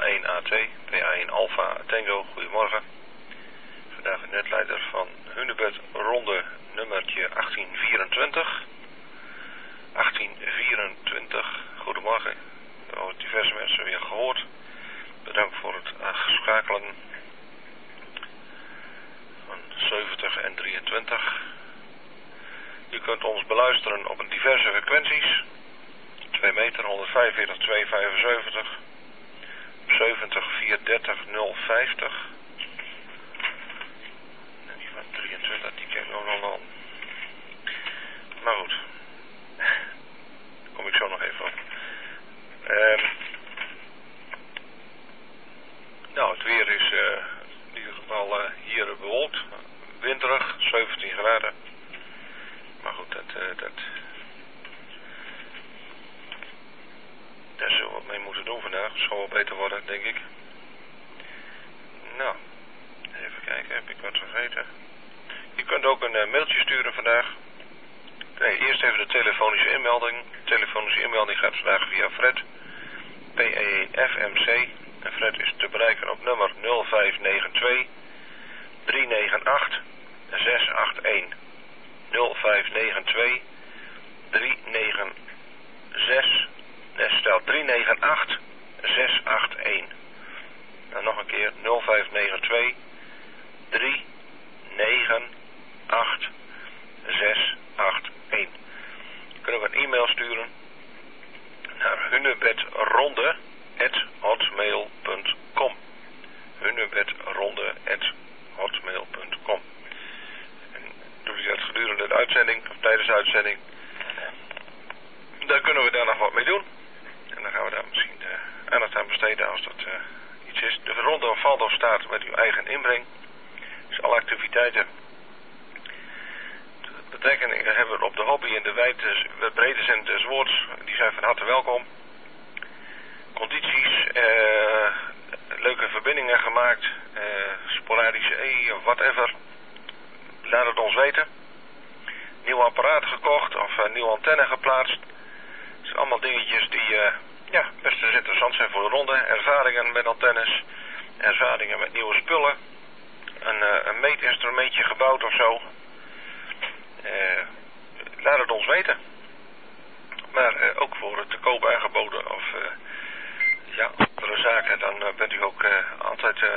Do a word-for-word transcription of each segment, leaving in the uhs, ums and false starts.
één A T, P A één Alpha Tango, goedemorgen. Vandaag een netleider van Hunebed ronde nummertje achttien vierentwintig. achttien vierentwintig, goedemorgen. We hebben diverse mensen weer gehoord. Bedankt voor het schakelen van zeventig en drieëntwintig. U kunt ons beluisteren op een diverse frequenties. twee meter, honderdvijfenveertig, tweehonderdvijfenzeventig, zeventig, vierhonderddertig, nul vijftig. En die van drieëntwintig, die ken ik ook nog wel. Maar goed, daar kom ik zo nog even op. Um, nou, het weer is uh, in ieder geval uh, hier bewolkt, winterig, zeventien graden. Maar goed, dat, uh, dat, daar zullen we wat mee moeten doen vandaag. Het zal wel beter worden, denk ik. Nou, even kijken, heb ik wat vergeten? Je kunt ook een uh, mailtje sturen vandaag. Nee, eerst even de telefonische inmelding. De telefonische inmelding gaat vandaag via Fred. P E één F M C. En Fred is te bereiken op nummer nul vijf negen twee, drie negen acht, zes acht een. nul vijf negen twee, drie negen zes, stel drie negen acht, zes acht een. Nou, nog een keer nul vijf negen twee, drie negen acht, zes acht een. Je kunt ook een e-mail sturen naar hunebedronde at hotmail punt com. hunebedronde at hotmail punt com. En doe je dat gedurende de uitzending of tijdens de uitzending, dan kunnen we daar nog wat mee doen. En dan gaan we daar misschien uh, aandacht aan besteden als dat uh, iets is. De ronde valt of staat met uw eigen inbreng. Dus alle activiteiten betrekking hebben op de hobby en de wijde, brede zin des woords, die zijn van harte welkom. Condities, uh, leuke verbindingen gemaakt, uh, sporadische E of whatever. Laat het ons weten. Nieuw apparaat gekocht of uh, nieuwe antenne geplaatst. Het zijn allemaal dingetjes die uh, ja, best eens interessant zijn voor de ronde. Ervaringen met antennes, ervaringen met nieuwe spullen. Een, uh, een meetinstrumentje gebouwd of zo. Uh, laat het ons weten. Maar uh, ook voor het te koop aangeboden of uh, ja, andere zaken, dan uh, bent u ook uh, altijd uh,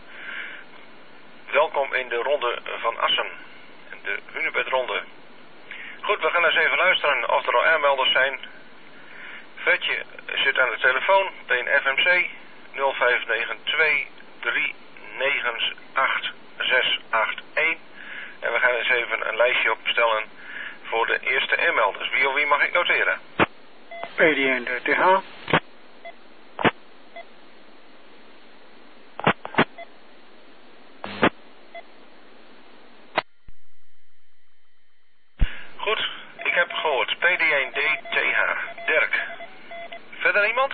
welkom in de ronde van Assen. De Hunebedronde. Goed, we gaan eens even luisteren of er al aanmelders zijn. Fredje zit aan de telefoon, P één F M C, nul vijf negen twee, drie negen acht, zes acht een. En we gaan eens even een lijstje opstellen voor de eerste inmelders. Wie of wie mag ik noteren? P D één T H. Goed, ik heb gehoord. P D één D T H. Dirk. Verder iemand?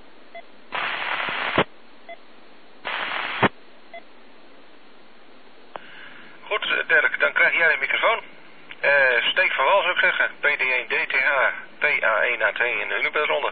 Goed, Dirk, dan krijg jij de microfoon. Uh, steek van wal, zou ik zeggen. P D één D T H, P A één A T in de Hunebedronde.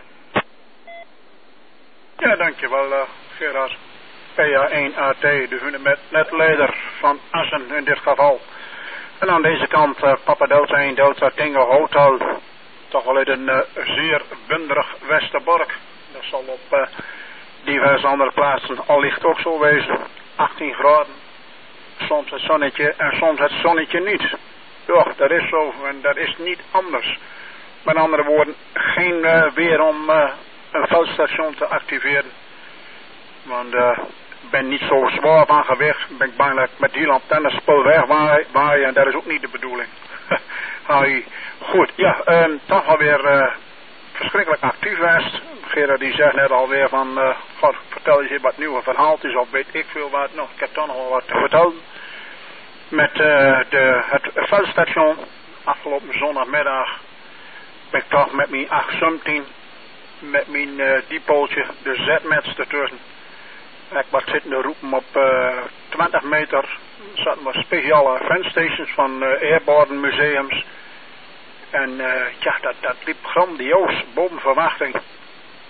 Ja, dankjewel, uh, Gerard. P A één A T, de Hunebedleider van Assen in dit geval. En aan deze kant uh, Papa Delta één Delta Tango Hotel. Toch wel uit een uh, zeer winderig Westerbork. Dat zal op uh, diverse andere plaatsen allicht ook zo wezen. achttien graden. Soms het zonnetje en soms het zonnetje niet. Ja, dat is zo en dat is niet anders. Met andere woorden, geen uh, weer om uh, een veldstation te activeren. Want uh, ik ben niet zo zwaar van gewicht. Ben ik bang dat ik met die antennespul wegwaaien en dat is ook niet de bedoeling. Hai. Goed, ja, um, toch alweer uh, verschrikkelijk actief was. Gerard die zegt net alweer van, uh, God, vertel eens wat nieuwe verhaaltjes of weet ik veel wat nog. Ik heb toch nog wel wat te vertellen. Met uh, de, het veldstation, afgelopen zondagmiddag, ben ik toch met mijn acht zeventien, met mijn uh, diepooltje, de Z-mets ertussen. Ik wat zitten te roepen op uh, twintig meter, zaten wat speciale fanstations van uh, airborne museums. En uh, ja, dat, dat liep grandioos, boven verwachting.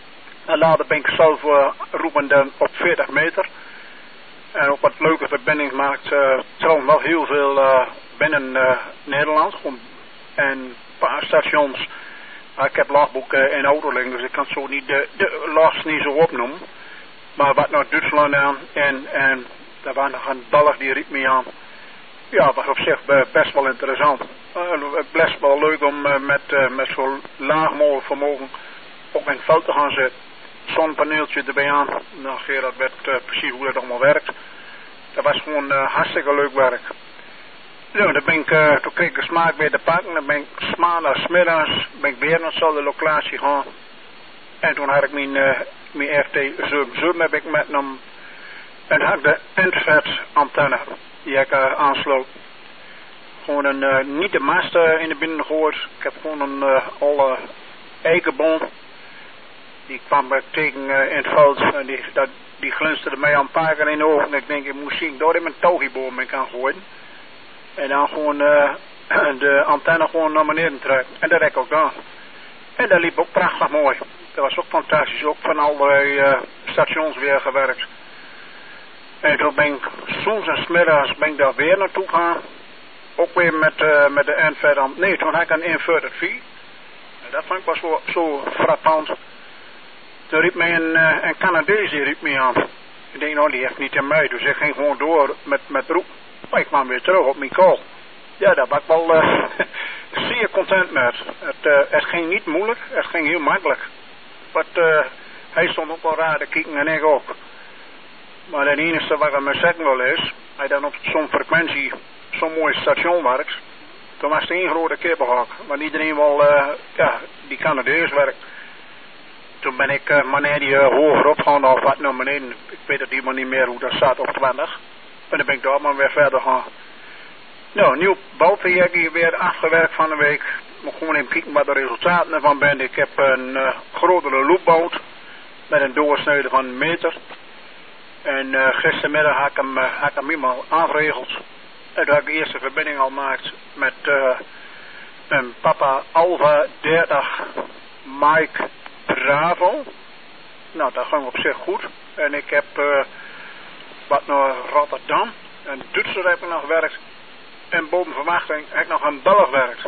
En later ben ik zelf uh, roepende op veertig meter. En ook wat leuke verbinding maakt uh, trouwens wel heel veel uh, binnen uh, Nederland. En een paar stations. Uh, ik heb logboeken in auto liggen, dus ik kan zo niet de, de logs niet zo opnoemen. Maar wat naar Duitsland aan en, en daar was nog een Belg die riep me aan. Ja, was op zich best wel interessant. Uh, best wel leuk om uh, met, uh, met zo'n laag mogelijk vermogen op in het veld te gaan zitten. Zonnepaneeltje erbij aan. Nou, Gerard weet uh, precies hoe dat allemaal werkt. Dat was gewoon uh, hartstikke leuk werk. Nou, dan ben ik, uh, toen kreeg ik de smaak weer te pakken. Dan ben ik maandag 's middags ben ik weer naar dezelfde locatie gaan. En toen had ik mijn, uh, mijn R T zevenenzeventig heb ik metgenomen. En had ik de endvet antenne die ik uh, aansloot. Gewoon een, uh, niet de mast uh, in de binnen gehoord. Ik heb gewoon een uh, alle eikenboom. Die kwam ik tegen uh, in het veld en die, dat, die glinsterde mij aan een paar keer in de ogen. En ik denk, ik moest zien door in mijn touwgieboom in kan gooien. En dan gewoon uh, de antenne gewoon naar beneden trekken. En dat heb ik ook gedaan. En dat liep ook prachtig mooi. Dat was ook fantastisch. Ook van allerlei uh, stations weer gewerkt. En toen ben ik soms en 's middags ben ik daar weer naartoe gaan. Ook weer met, uh, met de N V. Nee, toen had ik een inverted V. En dat vond ik wel zo, zo frappant. Toen riep mij een, uh, een Canadees die riep mij aan. Ik denk, nou die heeft niet aan mij. Dus ik ging gewoon door met, met roep. Maar ik kwam weer terug op mijn call. Ja, daar was ik wel uh, zeer content met. Het, uh, het ging niet moeilijk. Het ging heel makkelijk. Maar uh, hij stond ook wel raar te kijken en ik ook. Maar het enige wat ik me zeggen wil is, hij dan op zo'n frequentie zo'n mooi station werkt, toen was het één grote kippenhak. Want iedereen wel, uh, ja, die Canadees werkt. Toen ben ik, uh, wanneer die uh, hoger opgaan of wat naar beneden, ik weet het helemaal niet meer hoe dat staat op twintig. En dan ben ik daar maar weer verder gaan. Nou, nieuw bouwproject hier weer afgewerkt van de week. Ik moet gewoon even kijken wat de resultaten ervan zijn. Ik heb een uh, grotere loopboot met een doorsnede van een meter. En uh, gistermiddag had ik hem, uh, had ik hem helemaal aangeregeld. En toen had ik de eerste verbinding al gemaakt met uh, een Papa Alpha dertig Mike Bravo. Nou, dat ging op zich goed. En ik heb uh, wat naar Rotterdam. En Duitsland heb ik nog gewerkt. En boven verwachting heb ik nog een Belg gewerkt.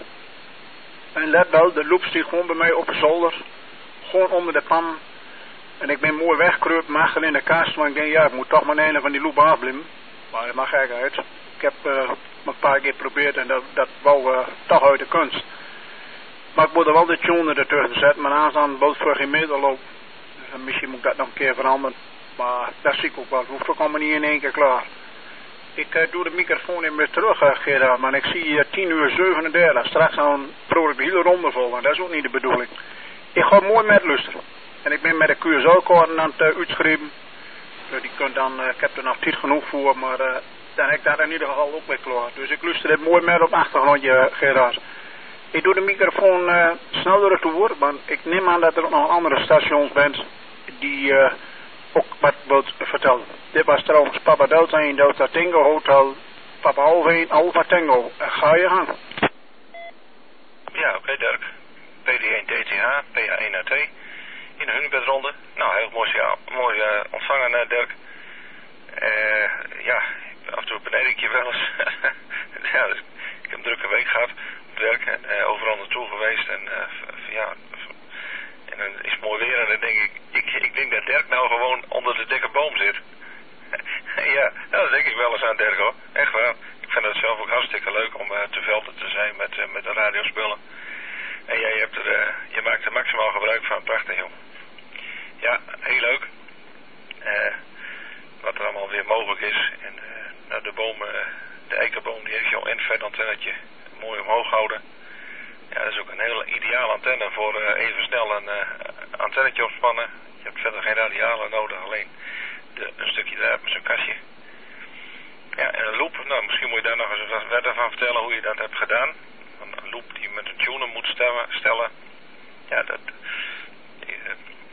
En let wel, de loop stiet gewoon bij mij op de zolder. Gewoon onder de pan. En ik ben mooi weggekruipt, achter in de kast. Maar ik denk, ja, ik moet toch maar een van die loop afblimmen. Maar dat mag gek uit. Ik heb uh, een paar keer geprobeerd en dat, dat wou uh, toch uit de kunst. Maar ik moet er wel de tune ertussen zetten. Maar aanstaan boot voor geen meter loopt. Dus misschien moet ik dat nog een keer veranderen. Maar dat zie ik ook wel. Het hoeft ook allemaal niet in één keer klaar. Ik uh, doe de microfoon in weer terug, uh, Gerard. Maar ik zie uh, tien uur zevenendertig. Straks dan probeer ik de hele ronde vol. En dat is ook niet de bedoeling. Ik ga mooi met luisteren. En ik ben met de Q S O-koorden aan het uh, uitschrijven. Uh, die kunt dan, uh, ik heb er nog niet genoeg voor, maar uh, dan heb ik daar in ieder geval ook weer klaar. Dus ik luister dit mooi met op de achtergrondje, uh, Gerard. Ik doe de microfoon uh, sneller toe, want ik neem aan dat er ook nog andere stations bent die uh, ook wat wilt vertellen. Dit was trouwens Papa Delta één Delta Tango Hotel, Papa Alpha één Alpha Tango. Uh, ga je gang. Ja, oké okay, Dirk. P D één D T H, P A één A T. In de Hunebedronde. Nou, heel mooi, ja, mooi uh, ontvangen, uh, Dirk. Uh, ja, af en toe beneden ik je wel eens. Ja, dus ik heb een drukke week gehad op werk en uh, overal naartoe geweest. En uh, ja, en dan is het mooi weer en dan denk ik, ik, ik denk dat Dirk nou gewoon onder de dikke boom zit. Ja, nou, dat denk ik wel eens aan Dirk hoor. Echt waar. Ik vind het zelf ook hartstikke leuk om uh, te velden te zijn met, uh, met de radiospullen. En jij hebt er, uh, je maakt er maximaal gebruik van. Prachtig joh. Ja, heel leuk. Uh, wat er allemaal weer mogelijk is. En uh, nou, de boom, uh, de eikenboom, die heeft jouw infrared antennetje mooi omhoog gehouden. Ja, dat is ook een hele ideale antenne voor uh, even snel een uh, antennetje opspannen. Je hebt verder geen radialen nodig, alleen de, een stukje draad met zo'n kastje. Ja, en een loop, nou misschien moet je daar nog eens wat verder van vertellen hoe je dat hebt gedaan. Een loop die je met een tuner moet stellen. stellen. Ja, dat... Die, uh,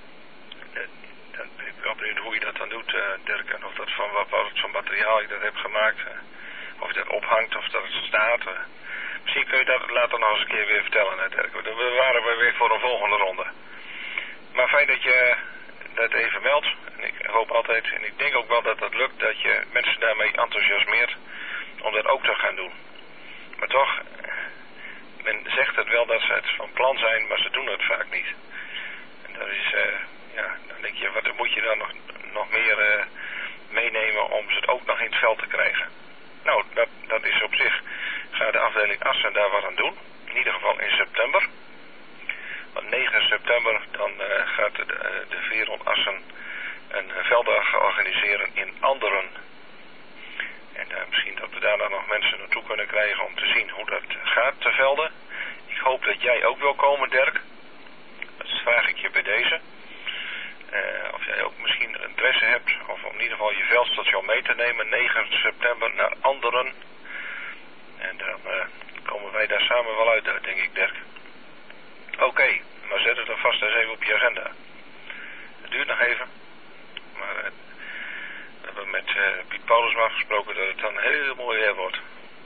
Dan ben ik wel benieuwd hoe je dat dan doet, uh, Dirk. En of dat van wat, wat voor materiaal je dat hebt gemaakt. Uh, of je dat ophangt, of dat het staat. Uh. Misschien kun je dat later nog eens een keer weer vertellen, hè, Dirk. We waren we weer voor een volgende ronde. Maar fijn dat je dat even meld. En ik hoop altijd, en ik denk ook wel dat dat lukt, dat je mensen daarmee enthousiasmeert om dat ook te gaan doen. Maar toch, men zegt het wel dat ze het van plan zijn, maar ze doen het vaak niet. En dat is, uh, ja, dan denk je, wat moet je dan nog, nog meer uh, meenemen om ze het ook nog in het veld te krijgen? Nou, dat, dat is op zich, gaat de afdeling Assen daar wat aan doen. In ieder geval in september. Want negen september dan uh, gaat de, de Veron Assen een velddag organiseren in Anderen. En uh, misschien dat we daar dan nog mensen naartoe kunnen krijgen om te zien hoe dat gaat te velden. Ik hoop dat jij ook wil komen, Dirk. Dat vraag ik je bij deze. Uh, of jij ook misschien interesse hebt, of om in ieder geval je veldstation mee te nemen, negen september naar Anderen. En dan uh, komen wij daar samen wel uit, denk ik, Dirk. Oké, okay, maar zet het er vast eens even op je agenda. Het duurt nog even, maar uh, we hebben met uh, Piet Paulusma afgesproken dat het dan heel mooi weer wordt.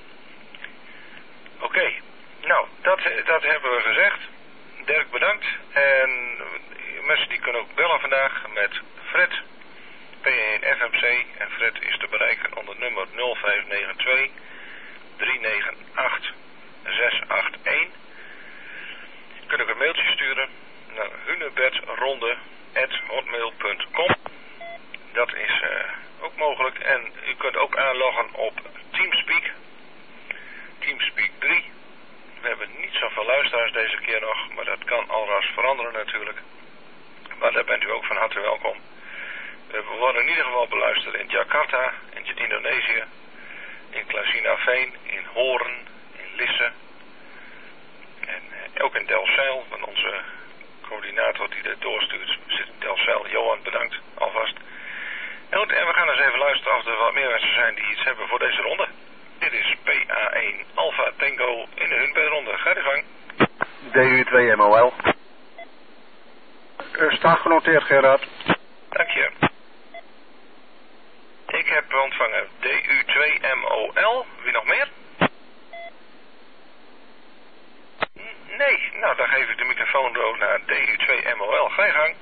Oké, okay. Nou, dat, dat hebben we gezegd. Dirk, bedankt. En mensen die kunnen ook bellen vandaag met Fred, P één F M C. En Fred is te bereiken onder nummer nul vijf negen twee drie negen acht zes acht een. Je kunt ook een mailtje sturen naar hunebedronde at hotmail punt com. Dat is uh, ook mogelijk. En u kunt ook aanloggen op Teamspeak. Teamspeak drie. We hebben niet zoveel luisteraars deze keer nog, maar dat kan alras veranderen natuurlijk. Maar daar bent u ook van harte welkom. We worden in ieder geval beluisterd in Jakarta, in Indonesië, in Klazinaveen, in Hoorn, in Lisse. En eh, ook in Delfzijl, want onze coördinator die dat doorstuurt zit in Delfzijl. Johan, bedankt alvast. En, goed, en we gaan eens even luisteren of er wat meer mensen zijn die iets hebben voor deze ronde. Dit is P A één Alpha Tango in de Hunebedronde. Ga je gang. D U twee M O L. Uh, staat genoteerd, Gerard. Dank je. Ik heb ontvangen D U twee M O L. Wie nog meer? Nee, nou dan geef ik de microfoon door naar D U twee M O L. Ga je gang.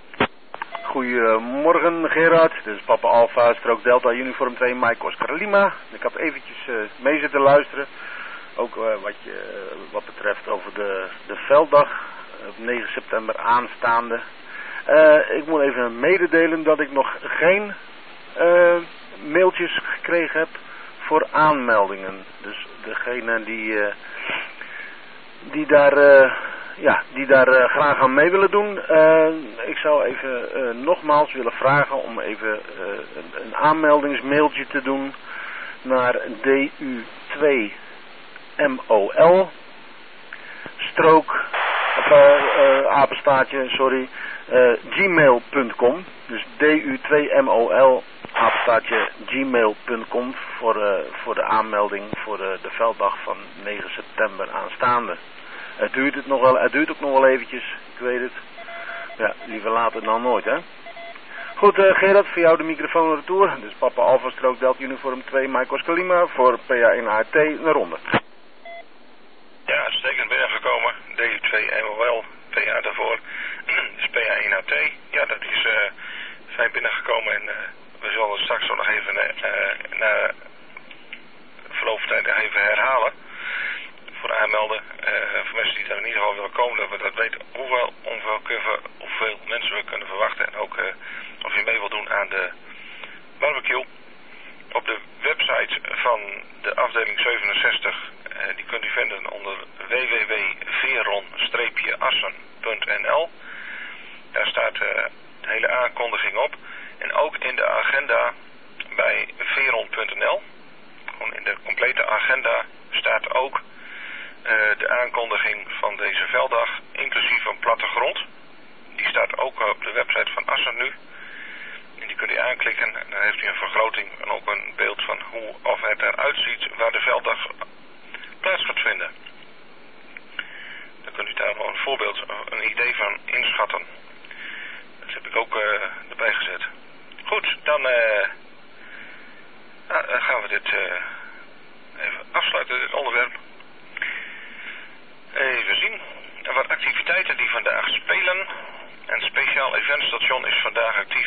Goedemorgen Gerard, dit is Papa Alpha, strook Delta, Uniform twee, Mike Oscar Lima. Ik had eventjes uh, mee zitten luisteren, ook uh, wat, je, uh, wat betreft over de, de velddag op negen september aanstaande. Uh, ik moet even mededelen dat ik nog geen uh, mailtjes gekregen heb voor aanmeldingen. Dus degene die, uh, die daar... Uh, Ja, die daar uh, graag aan mee willen doen. Uh, ik zou even uh, nogmaals willen vragen om even uh, een, een aanmeldingsmailtje te doen naar D U twee M O L strook, of uh, uh, apenstaartje, sorry, uh, gmail punt com. Dus D U twee M O L apenstaartje gmail punt com voor, uh, voor de aanmelding voor uh, de velddag van negen september aanstaande. Het duurt, het, nog wel, het duurt ook nog wel eventjes, ik weet het. Ja, liever later dan nooit, hè. Goed, uh, Gerard, voor jou de microfoon retour. Dus Papa Alpha strook Delta Uniform twee, Mike Oscar Lima voor P A één A T, een ronde. Ja, uitstekend binnengekomen. D U twee M O L, P A daarvoor. Dus P A één A T. Ja, dat is uh, fijn binnengekomen en uh, we zullen straks ook nog even uh, na verloop van tijd even herhalen. Voor aanmelden, uh, voor mensen die daar in ieder geval willen komen, dat we dat weten hoeveel, hoeveel, hoeveel mensen we kunnen verwachten. En ook uh, of je mee wilt doen aan de barbecue. Op de website van de afdeling zevenenzestig, uh, die kunt u vinden onder w w w punt veron assen punt n l. Daar staat uh, de hele aankondiging op. En ook in de agenda bij veron punt n l, gewoon in de complete agenda, staat ook Uh, de aankondiging van deze velddag, inclusief een plattegrond. Die staat ook op de website van Assen nu. En die kunt u aanklikken en dan heeft u een vergroting en ook een beeld van hoe of het eruit ziet waar de velddag plaats gaat vinden. Dan kunt u daar nog een voorbeeld, een idee van inschatten. Dat heb ik ook uh, erbij gezet. Goed, dan uh, nou, gaan we dit uh, even afsluiten, dit onderwerp. Even zien. Wat activiteiten die vandaag spelen. Een speciaal eventstation is vandaag actief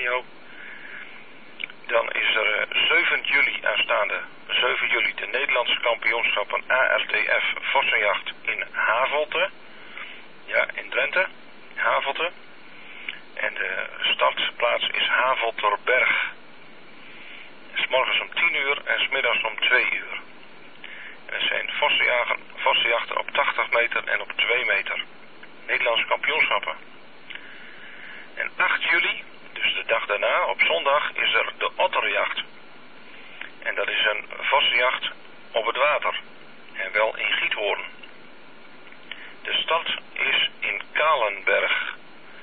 Romeo. Dan is er uh, zeven juli aanstaande, zeven juli, de Nederlandse kampioenschappen A R T F Vossenjacht in Havelte. Ja, in Drenthe, Havelte. En de startplaats is Havelterberg. 'S morgens om tien uur en 's middags om twee uur. En er zijn vossenjachten op tachtig meter en op twee meter. Nederlandse kampioenschappen. En acht juli, dus de dag daarna, op zondag, is er de otterjacht. En dat is een vossenjacht op het water. En wel in Giethoorn. De start is in Kalenberg.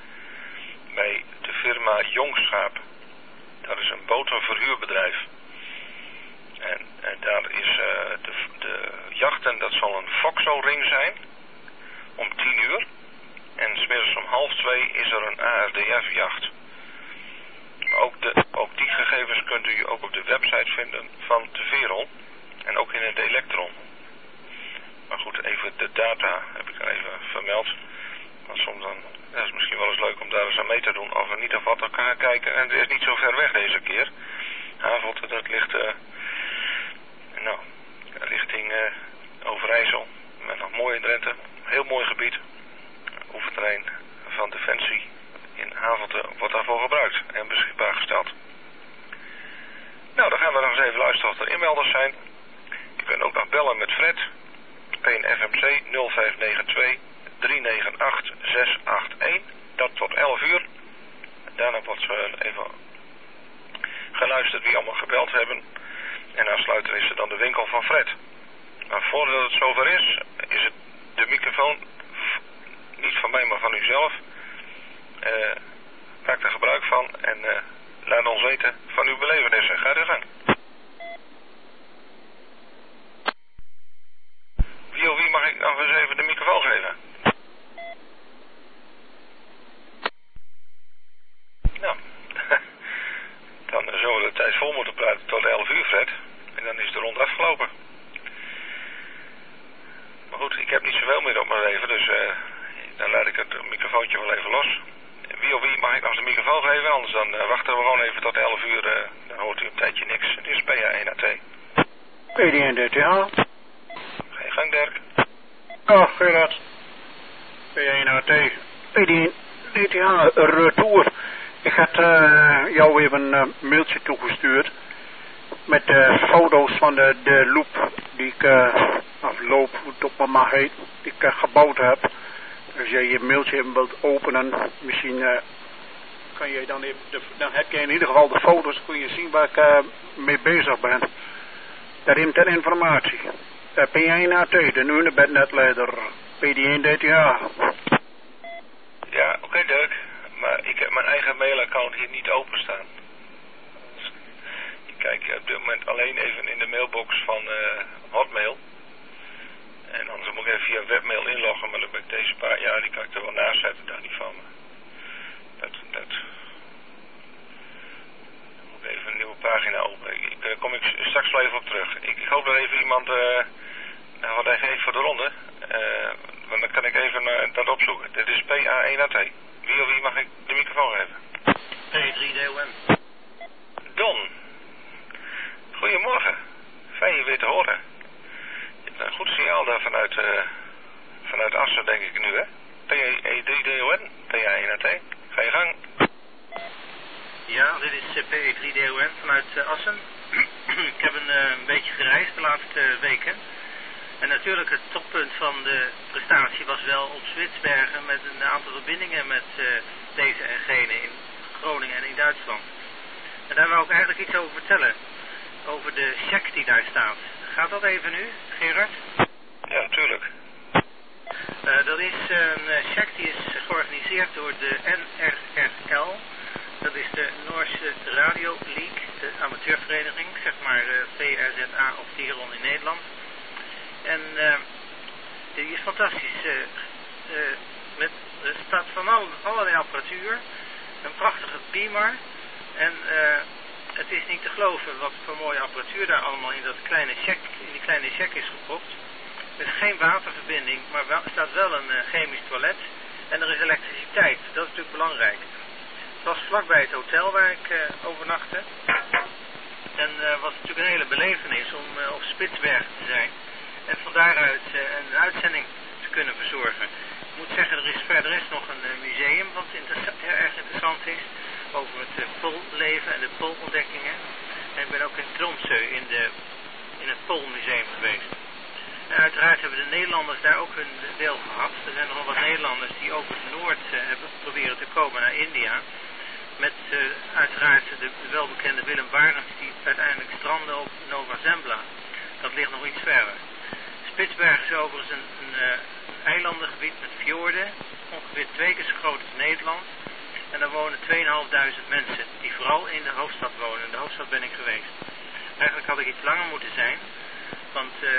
Bij de firma Jongschaap. Dat is een botenverhuurbedrijf. En, en daar is uh, de, de jachten, dat zal een Foxo-ring zijn. Om tien uur. En 's middags om half twee is er een A R D F-jacht. Ook, de, ook die gegevens kunt u ook op de website vinden van de Veron. En ook in het Elektron. Maar goed, even de data heb ik er even vermeld. Want soms dan, dat is misschien wel eens leuk om daar eens aan mee te doen. Of we niet of wat elkaar kijken. En het is niet zo ver weg deze keer. Havelte, dat ligt, uh, nou, richting uh, Overijssel. Met nog mooie Drenthe. Heel mooi gebied. Oefenterrein van Defensie in Havelte wordt daarvoor gebruikt en beschikbaar gesteld. Nou, dan gaan we nog eens even luisteren of er inmelders zijn. Je kunt ook nog bellen met Fred. P N F M C nul vijf negen twee drie negen acht zes acht een. Dat tot elf uur. En daarna wordt uh, even geluisterd wie allemaal gebeld hebben. En aansluiter is er dan de winkel van Fred. Maar voordat het zover is, is het de microfoon niet van mij, maar van u zelf. Uh, maak er gebruik van en uh, laat ons weten van uw belevenissen. Ga er gang. Wie of wie mag ik nog eens even de microfoon geven? Nou, dan zullen we de tijd vol moeten praten tot elf uur, Fred. En dan is de ronde afgelopen. Maar goed, ik heb niet zoveel meer op mijn leven, dus uh, dan laat ik het microfoontje wel even los. Wie of wie mag ik nog eens de microfoon geven, anders dan uh, wachten we gewoon even tot elf uur. Uh, dan hoort u een tijdje niks. Het is P A één A T. P D één D T H. Ga je gang, Dirk. Oh, Gerard. P één A T. P D één D T H, retour. Ik had uh, jou even een uh, mailtje toegestuurd. Met de uh, foto's van de, de loop die ik, uh, of loop, hoe het ook maar mag heet, die ik uh, gebouwd heb. Als jij je mailtje even wilt openen, misschien uh, kan je dan even, de, dan heb je in ieder geval de foto's, kun je zien waar ik uh, mee bezig ben. Daarin ter informatie. Uh, P één A T, de nieuwe bednetleider, P D één D T H. Ja, oké okay, Dirk, maar ik heb mijn eigen mailaccount hier niet openstaan. Dus ik kijk op dit moment alleen even in de mailbox van uh, Hotmail. En anders moet ik even via webmail inloggen, maar dan ben ik deze paar jaar, die kan ik er wel naast zetten, daar niet van. Dat, dat. Dan moet ik even een nieuwe pagina openen. Ik, ik kom ik straks wel even op terug. Ik, ik hoop dat even iemand, uh, nou, wat hij geeft voor de ronde. Uh, want dan kan ik even uh, dat opzoeken. Dit is P A één A T. Wie of wie mag ik de microfoon geven? P drie D O N. Don. Goedemorgen. Fijn je weer te horen. Een goed signaal daar vanuit, uh, vanuit Assen, denk ik nu, hè? P E drie D O N, P A één A T. Ga je gang. Ja, dit is uh, P E drie D O N vanuit uh, Assen. Ik heb een, uh, een beetje gereisd de laatste uh, weken. En natuurlijk het toppunt van de prestatie was wel op Zwitsbergen met een aantal verbindingen met uh, deze en gene in Groningen en in Duitsland. En daar wou ik eigenlijk iets over vertellen. Over de check die daar staat. Gaat dat even nu, Gerard? Ja, natuurlijk. Uh, dat is een uh, check die is georganiseerd door de N R R L. Dat is de Noorse Radio League, de amateurvereniging, zeg maar uh, V R Z A of Tiron in Nederland. En uh, die is fantastisch. Uh, uh, met, er staat van al, allerlei apparatuur, een prachtige beamer en... Uh, Het is niet te geloven wat voor mooie apparatuur daar allemaal in, dat kleine check, in die kleine check is gepropt. Er is geen waterverbinding, maar wel, er staat wel een uh, chemisch toilet. En er is elektriciteit, dat is natuurlijk belangrijk. was vlakbij het hotel waar ik uh, overnachtte. En uh, was natuurlijk een hele belevenis om uh, op Spitsbergen te zijn. En van daaruit uh, een uitzending te kunnen verzorgen. Ik moet zeggen, er is verder is nog een uh, museum wat inter- erg interessant is. Over het uh, poolleven en de poolontdekkingen. En ik ben ook in Tromsø in, de, in het Poolmuseum geweest. En uiteraard hebben de Nederlanders daar ook hun deel gehad. Er zijn nog wat Nederlanders die over het noord uh, hebben proberen te komen naar India. Met uh, uiteraard de, de welbekende Willem Barents die uiteindelijk strandde op Nova Zembla. Dat ligt nog iets verder. Spitsbergen is overigens een, een uh, eilandengebied met fjorden. Ongeveer twee keer zo groot als Nederland. En daar wonen tweeënhalfduizend mensen die vooral in de hoofdstad wonen. In de hoofdstad ben ik geweest. Eigenlijk had ik iets langer moeten zijn. Want uh,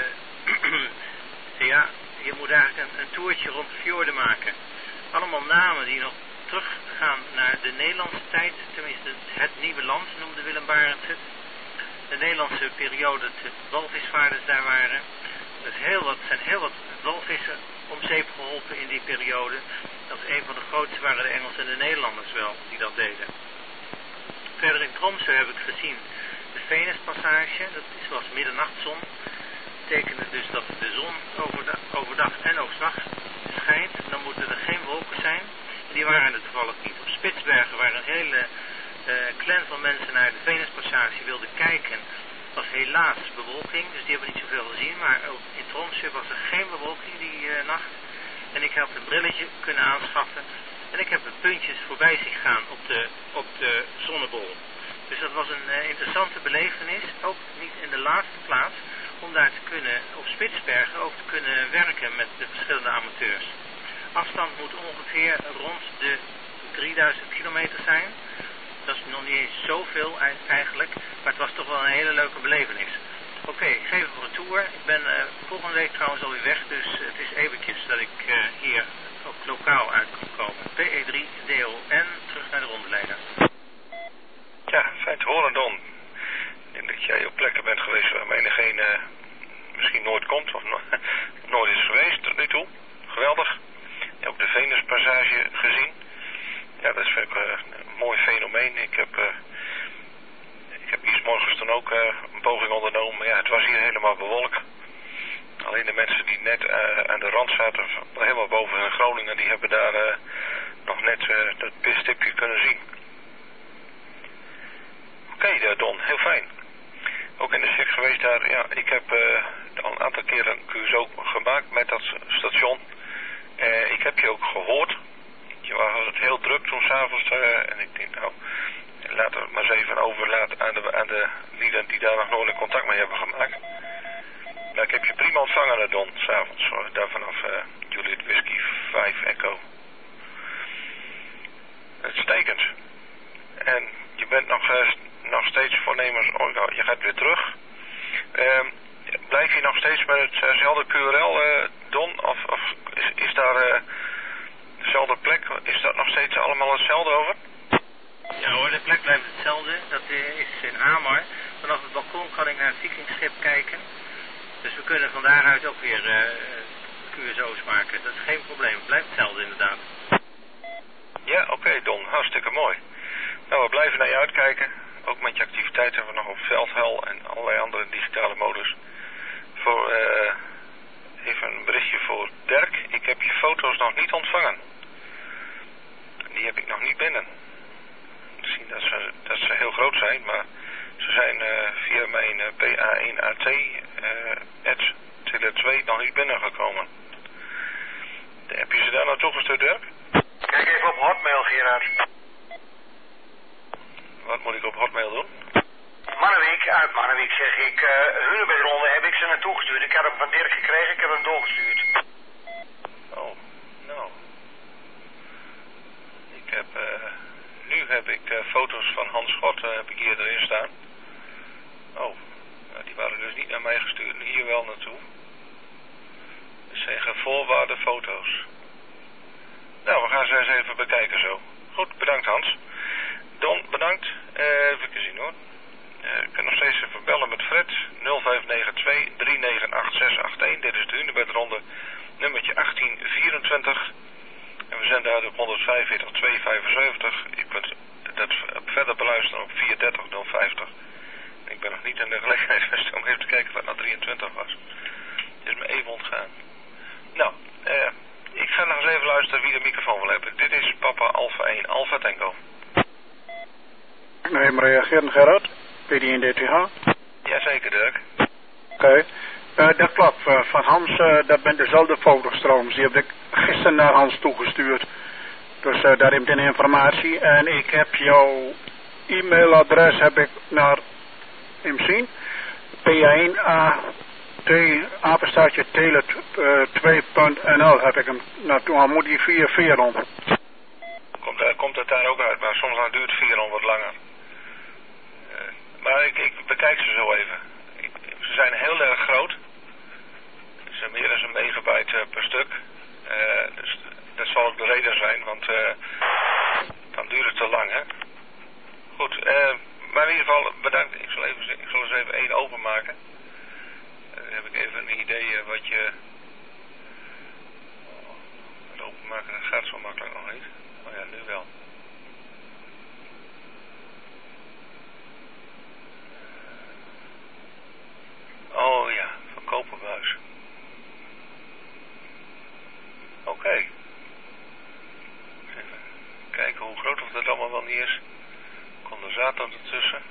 ja, je moet eigenlijk een, een toertje rond de fjorden maken. Allemaal namen die nog teruggaan naar de Nederlandse tijd. Tenminste het nieuwe land noemde Willem Barents het. De Nederlandse periode dat de walvisvaarders daar waren. Er heel wat, zijn heel wat walvissen om zeep geholpen in die periode. Dat is een van de grootste waren de Engelsen en de Nederlanders wel die dat deden. Verder in Tromsø heb ik gezien de Venuspassage. Dat is zoals middernachtzon. Dat betekent dus dat de zon overdag, overdag en ook 's nachts schijnt. Dan moeten er geen wolken zijn. En die waren er toevallig niet. Op Spitsbergen waar een hele uh, clan van mensen naar de Venuspassage wilden kijken. Was helaas bewolking, dus die hebben niet zoveel gezien. Maar in Tromsø was er geen bewolking die uh, nacht. En ik had een brilletje kunnen aanschaffen. En ik heb de puntjes voorbij zien gaan op de, op de zonnebol. Dus dat was een uh, interessante belevenis. Ook niet in de laatste plaats. Om daar te kunnen, op Spitsbergen, ook te kunnen werken met de verschillende amateurs. Afstand moet ongeveer rond de drieduizend kilometer zijn. Dat is nog niet eens zoveel eigenlijk, maar het was toch wel een hele leuke belevenis. Oké, okay, ik geef het voor een tour. Ik ben uh, volgende week trouwens alweer weg, dus het is eventjes dat ik uh, hier ook lokaal uit kan komen. P E drie D O N, terug naar de rondeleider. Ja, fijn te horen, Don. Ik denk dat jij op plekken bent geweest waar menigeen uh, misschien nooit komt of no nooit is geweest tot nu toe. Geweldig. Je hebt ook de Venuspassage gezien. Ja, dat is vind ik, uh, een mooi fenomeen. Ik heb, uh, ik heb hier 's morgens dan ook uh, een poging ondernomen. Maar ja, het was hier helemaal bewolkt. Alleen de mensen die net uh, aan de rand zaten, helemaal boven in Groningen, die hebben daar uh, nog net uh, dat stipje kunnen zien. Oké, okay, Don, heel fijn. Ook in de sec geweest daar. Ja, ik heb uh, al een aantal keren een Q S O gemaakt met dat station. Uh, ik heb je ook gehoord. Je was het heel druk toen s'avonds. Uh, en ik denk, nou, laat het maar eens even overlaten aan de, aan de lieden die daar nog nooit in contact mee hebben gemaakt. Nou, ik heb je prima ontvangen, Don, s'avonds. Daar vanaf uh, Juliet Whisky vijf Echo. Uitstekend. En je bent nog, uh, nog steeds voornemens, oh, nou, je gaat weer terug. Uh, blijf je nog steeds met hetzelfde Q R L, uh, Don? Of, of is, is daar uh, dezelfde plek? Is dat nog steeds allemaal hetzelfde over? Ja hoor, de plek blijft hetzelfde. Dat is in Amar. Vanaf het balkon kan ik naar het Vikingschip kijken. Dus we kunnen van daaruit ook weer uh, Q S O's maken. Dat is geen probleem. Het blijft hetzelfde inderdaad. Ja, oké okay, Don. Hartstikke mooi. Nou, we blijven naar je uitkijken. Ook met je activiteiten hebben we nog op Veldhel en allerlei andere digitale modus. Voor, uh, even een berichtje voor Dirk. Ik heb je foto's nog niet ontvangen. Die heb ik nog niet binnen. Misschien dat ze, dat ze heel groot zijn, maar ze zijn uh, via mijn uh, P A één A T at Tele twee nog niet binnengekomen. Heb je ze daar naartoe gestuurd, Dirk? Kijk even op Hotmail, Gerard. Wat moet ik op Hotmail doen? Mannewijk, uit Mannewijk zeg ik. Uh, Hunebedronde heb ik ze naartoe gestuurd. Ik had hem van Dirk gekregen, ik heb hem doorgestuurd. Oh, nou. Ik heb, uh, nu heb ik uh, foto's van Hans Schot, uh, heb ik hier erin staan. Oh, nou, die waren dus niet naar mij gestuurd, hier wel naartoe. Het zijn gevoorwaarde foto's. Nou, we gaan ze eens even bekijken zo. Goed, bedankt Hans. Don, bedankt. Uh, even zien hoor. Uh, ik kan nog steeds even bellen met Fred. nul vijf negen twee drie negen acht zes acht een. Dit is de Hunebedronde nummertje achttien vierentwintig. En we zenden uit op honderdvijfenveertig tweehonderdvijfenzeventig. Je kunt kijken, om even te kijken wat nou drieëntwintig was. Het is me even ontgaan. Nou, eh, ik ga nog eens even luisteren wie de microfoon wil hebben. Dit is Papa Alpha één, Alpha Tango. Nou, even reageren, Gerard. P D één D T H. Jazeker, Dirk. Oké. Okay. Uh, dat klopt. Uh, van Hans, uh, dat bent dezelfde fotostroom. Die heb ik gisteren naar Hans toegestuurd. Dus uh, daar heb ik de informatie. En ik heb jouw e-mailadres heb ik naar hem zien. P één A T apenstaartje tele twee punt n l heb ik hem naartoe. Dan moet hij via Veron. Komt, uh, komt het daar ook uit, maar soms dan duurt Veron wat langer. Uh, maar ik, ik bekijk ze zo even. Ik, ze zijn heel erg groot. Ze zijn meer dan een megabyte uh, per stuk. Uh, dus dat zal ook de reden zijn, want uh, dan duurt het te lang, hè. Goed, uh, maar in ieder geval bedankt. Ik zal, even, ik zal eens even één openmaken. Dan heb ik even een idee uh, wat je... Oh, het openmaken dat gaat zo makkelijk nog niet. Oh ja, nu wel. Oh ja, verkopenbuis. Oké. Okay. Even kijken hoe groot of dat allemaal wel niet is. Condensator ertussen.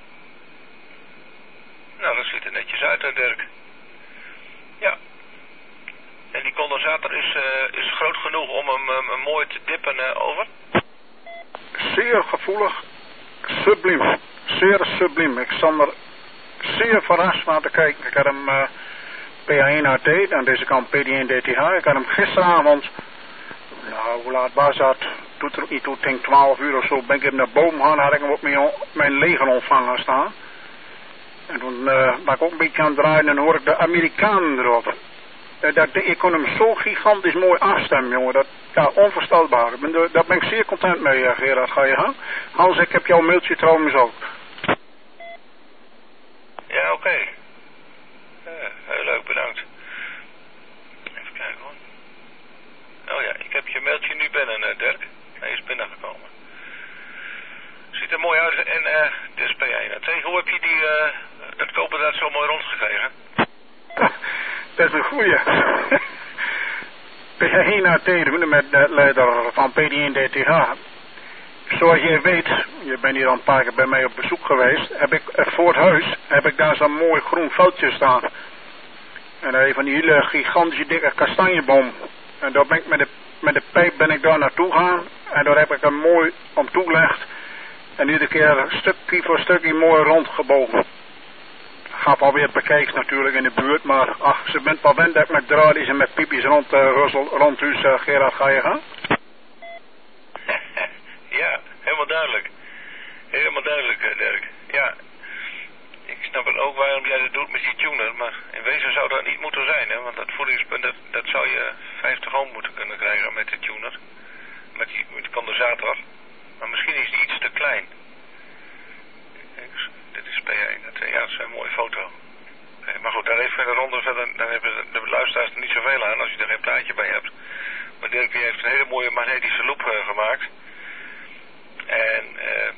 Nou, dat ziet er netjes uit, hè, Dirk. Ja. En die condensator is, uh, is groot genoeg om hem um, mooi te dippen uh, over? Zeer gevoelig. Subliem. Zeer subliem. Ik zal er zeer verrast naar te kijken. Ik had hem uh, P één A T, aan deze kant P D één D T H. Ik had hem gisteravond, nou, hoe laat was dat? Doet er ook niet toe, ik denk twaalf uur of zo, ben ik hem naar boven gaan, had ik hem op mijn, mijn leger ontvanger staan. En toen uh, ben ik ook een beetje aan het draaien en hoor ik de Amerikanen erop. Uh, dat, ik kon hem zo gigantisch mooi afstemmen, jongen. Dat, ja, onvoorstelbaar. Ik ben de, daar ben ik zeer content mee, uh, Gerard. Ga je gaan? Hans, ik heb jouw mailtje trouwens ook. Ja, oké. Okay. Ja, heel leuk, bedankt. Even kijken hoor. Oh ja, ik heb je mailtje nu binnen, uh, Dirk. Hij is binnengekomen. Ziet er mooi uit. En uh, dit is P één A T. Hoe heb je die, uh, het koperdraad zo mooi rondgekregen? Dat is een goeie. P één A T, de hundemetleider van P D één D T H. Zoals je weet, je bent hier al een paar keer bij mij op bezoek geweest, heb ik uh, voor het huis, heb ik daar zo'n mooi groen veldje staan. En daar van die hele gigantische dikke kastanjeboom. En daar ben ik met de, met de pijp ben ik daar naartoe gaan. En daar heb ik hem mooi om toegelegd. En iedere keer stukje voor stukje mooi rondgebogen. Gaf alweer bekijks natuurlijk in de buurt. Maar ach, ze bent wel wend dat ik met draadjes en met piepjes rond, uh, Russel, rond huis, uh, Gerard, ga je gaan? Ja, helemaal duidelijk. Helemaal duidelijk, uh, Dirk. Ja. Ik snap het ook waarom jij dat doet met die tuner, maar in wezen zou dat niet moeten zijn, hè? Want dat voedingspunt, dat, dat zou je vijftig ohm moeten kunnen krijgen met de tuner. Met die, met de condensator. Maar misschien is die iets te klein. Kijk, dit is P één. Ja, dat is een mooie foto. Okay, maar goed, daar even verder rond, dan, dan hebben de luisteraars er niet zoveel aan als je er geen plaatje bij hebt. Maar Dirk die heeft een hele mooie magnetische loop uh, gemaakt. En... Uh,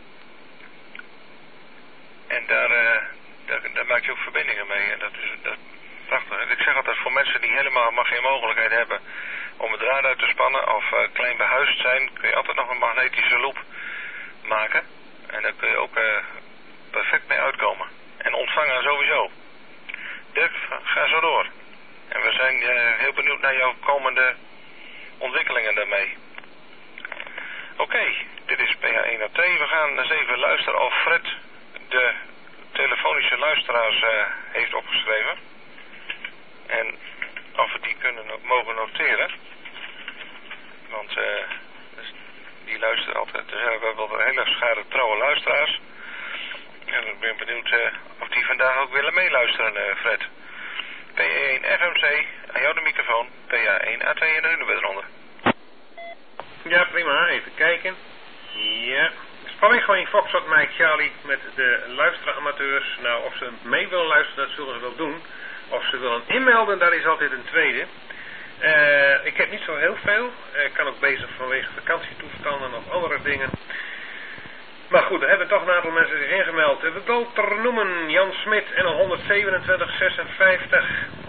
En daar, uh, daar, daar maak je ook verbindingen mee. En dat is, dat is prachtig. Ik zeg altijd, voor mensen die helemaal maar geen mogelijkheid hebben om het draad uit te spannen of uh, klein behuisd zijn, kun je altijd nog een magnetische loop maken. En daar kun je ook uh, perfect mee uitkomen. En ontvangen sowieso. Dirk, ga zo door. En we zijn uh, heel benieuwd naar jouw komende ontwikkelingen daarmee. Oké, okay, dit is P H één A T. We gaan eens even luisteren of Fred de telefonische luisteraars uh, heeft opgeschreven. En of we die kunnen mogen noteren. Want uh, dus die luisteren altijd. Dus we hebben wel een hele schare trouwe luisteraars. En ik ben benieuwd uh, of die vandaag ook willen meeluisteren, uh, Fred. P één F M C, aan jou de microfoon. P H één A T en de hunebed eronder. Ja, prima. Even kijken. Ja. Spanning gewoon in Foxtrot Mike Charlie met de luisteramateurs. Nou, of ze mee willen luisteren, dat zullen ze wel doen. Of ze willen inmelden, daar is altijd een tweede. Uh, ik heb niet zo heel veel. Ik uh, kan ook bezig vanwege vakantietoestanden of andere dingen. Maar goed, er hebben toch een aantal mensen zich ingemeld. We Walter noemen, Jan Smit, N L honderdzevenentwintig zesenvijftig.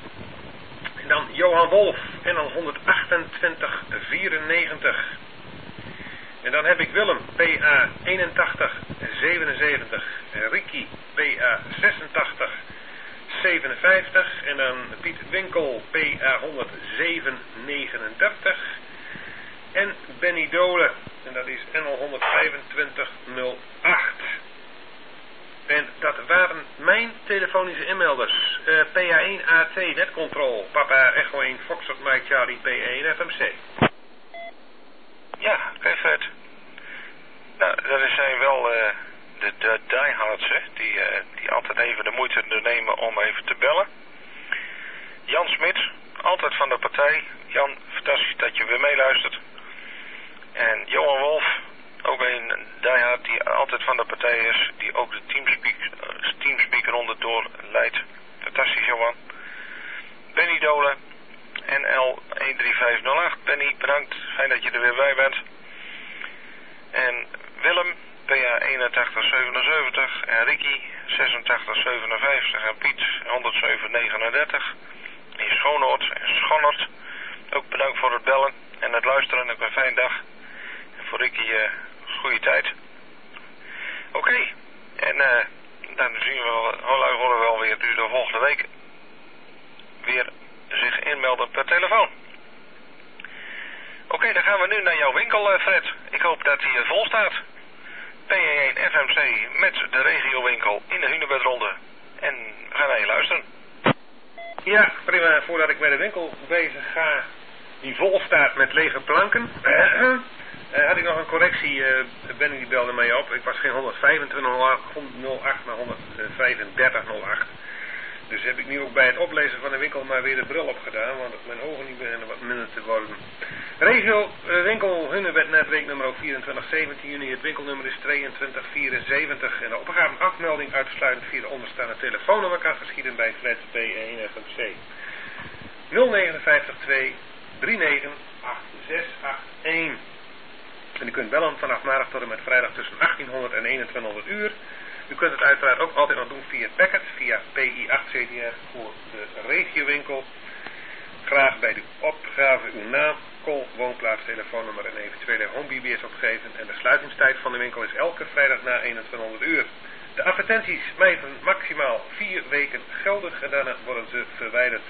En dan Johan Wolf, N L honderdachtentwintig vierennegentig. En dan heb ik Willem, P A eenentachtig zevenenzeventig. Ricky, P A zesentachtig zevenenvijftig. En dan Piet Winkel, P A honderdzeven negenendertig. En Benny Dolen, en dat is N L honderdvijfentwintig nul acht. En dat waren mijn telefonische inmelders. Uh, P A één A T Netcontrol, Papa Echo één Foxtrot Mike Charlie P één F M C. Ja, oké okay, Fred. Nou, dat zijn wel uh, de, de diehards, hè, die, uh, die altijd even de moeite nemen om even te bellen. Jan Smit, altijd van de partij. Jan, fantastisch dat je weer meeluistert. En Johan Wolf, ook een diehard die altijd van de partij is, die ook de teamspeak, teamspeaker onderdoor leidt. Fantastisch, Johan. Benny Dolen, N L een drie vijf nul acht. Benny, bedankt. Fijn dat je er weer bij bent. En Willem, P A eenentachtig zevenenzeventig. En Ricky, zesentachtig zevenenvijftig. En Piet, honderdzeven negenendertig. In Schoonoord en Schonnert. Ook bedankt voor het bellen en het luisteren. Ook een fijne dag. En voor Ricky, uh, goede tijd. Oké. Okay. En uh, dan zien we wel, horen we wel weer dus de volgende week weer zich inmelden per telefoon. Oké, okay, dan gaan we nu naar jouw winkel, uh, Fred. Ik hoop dat hij uh, vol staat. P één F M C met de regiowinkel in de Hunebedronde. En we gaan naar je luisteren. Ja, prima. Voordat ik met de winkel bezig ga, die vol staat met lege planken, uh, uh, had ik nog een correctie. Uh, Benny die belde mij op. Ik was geen honderdvijfentwintig nul acht, maar honderdvijfendertig nul acht. Dus heb ik nu ook bij het oplezen van de winkel maar weer de bril op gedaan, want mijn ogen die beginnen wat minder te worden. Regio uh, winkel Hunebed netwerk nummer ook vierentwintig zeventien juni. Het winkelnummer is tweeëntwintig vierenzeventig. En de opgave en afmelding uitsluitend via de onderstaande telefoonnummer kan geschieden bij Fred P één F M C. nul negen vijf twee drie negen acht zes acht een. En u kunt bellen vanaf maandag tot en met vrijdag tussen achttienhonderd en eenentwintighonderd uur. U kunt het uiteraard ook altijd nog doen via Packet, via P I acht C D R voor de regiowinkel. Graag bij de opgave uw naam, call, woonplaats, telefoonnummer en eventuele home B B S opgeven. En de sluitingstijd van de winkel is elke vrijdag na eenentwintighonderd uur. De advertenties blijven maximaal vier weken geldig en daarna worden ze verwijderd.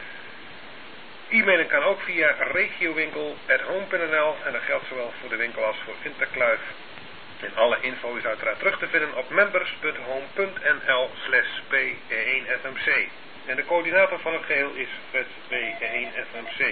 E-mailen kan ook via regiowinkel at home punt n l en dat geldt zowel voor de winkel als voor Interkluif. En alle info is uiteraard terug te vinden op members punt home punt n l slash P één F M C. En de coördinator van het geheel is Fred P één F M C.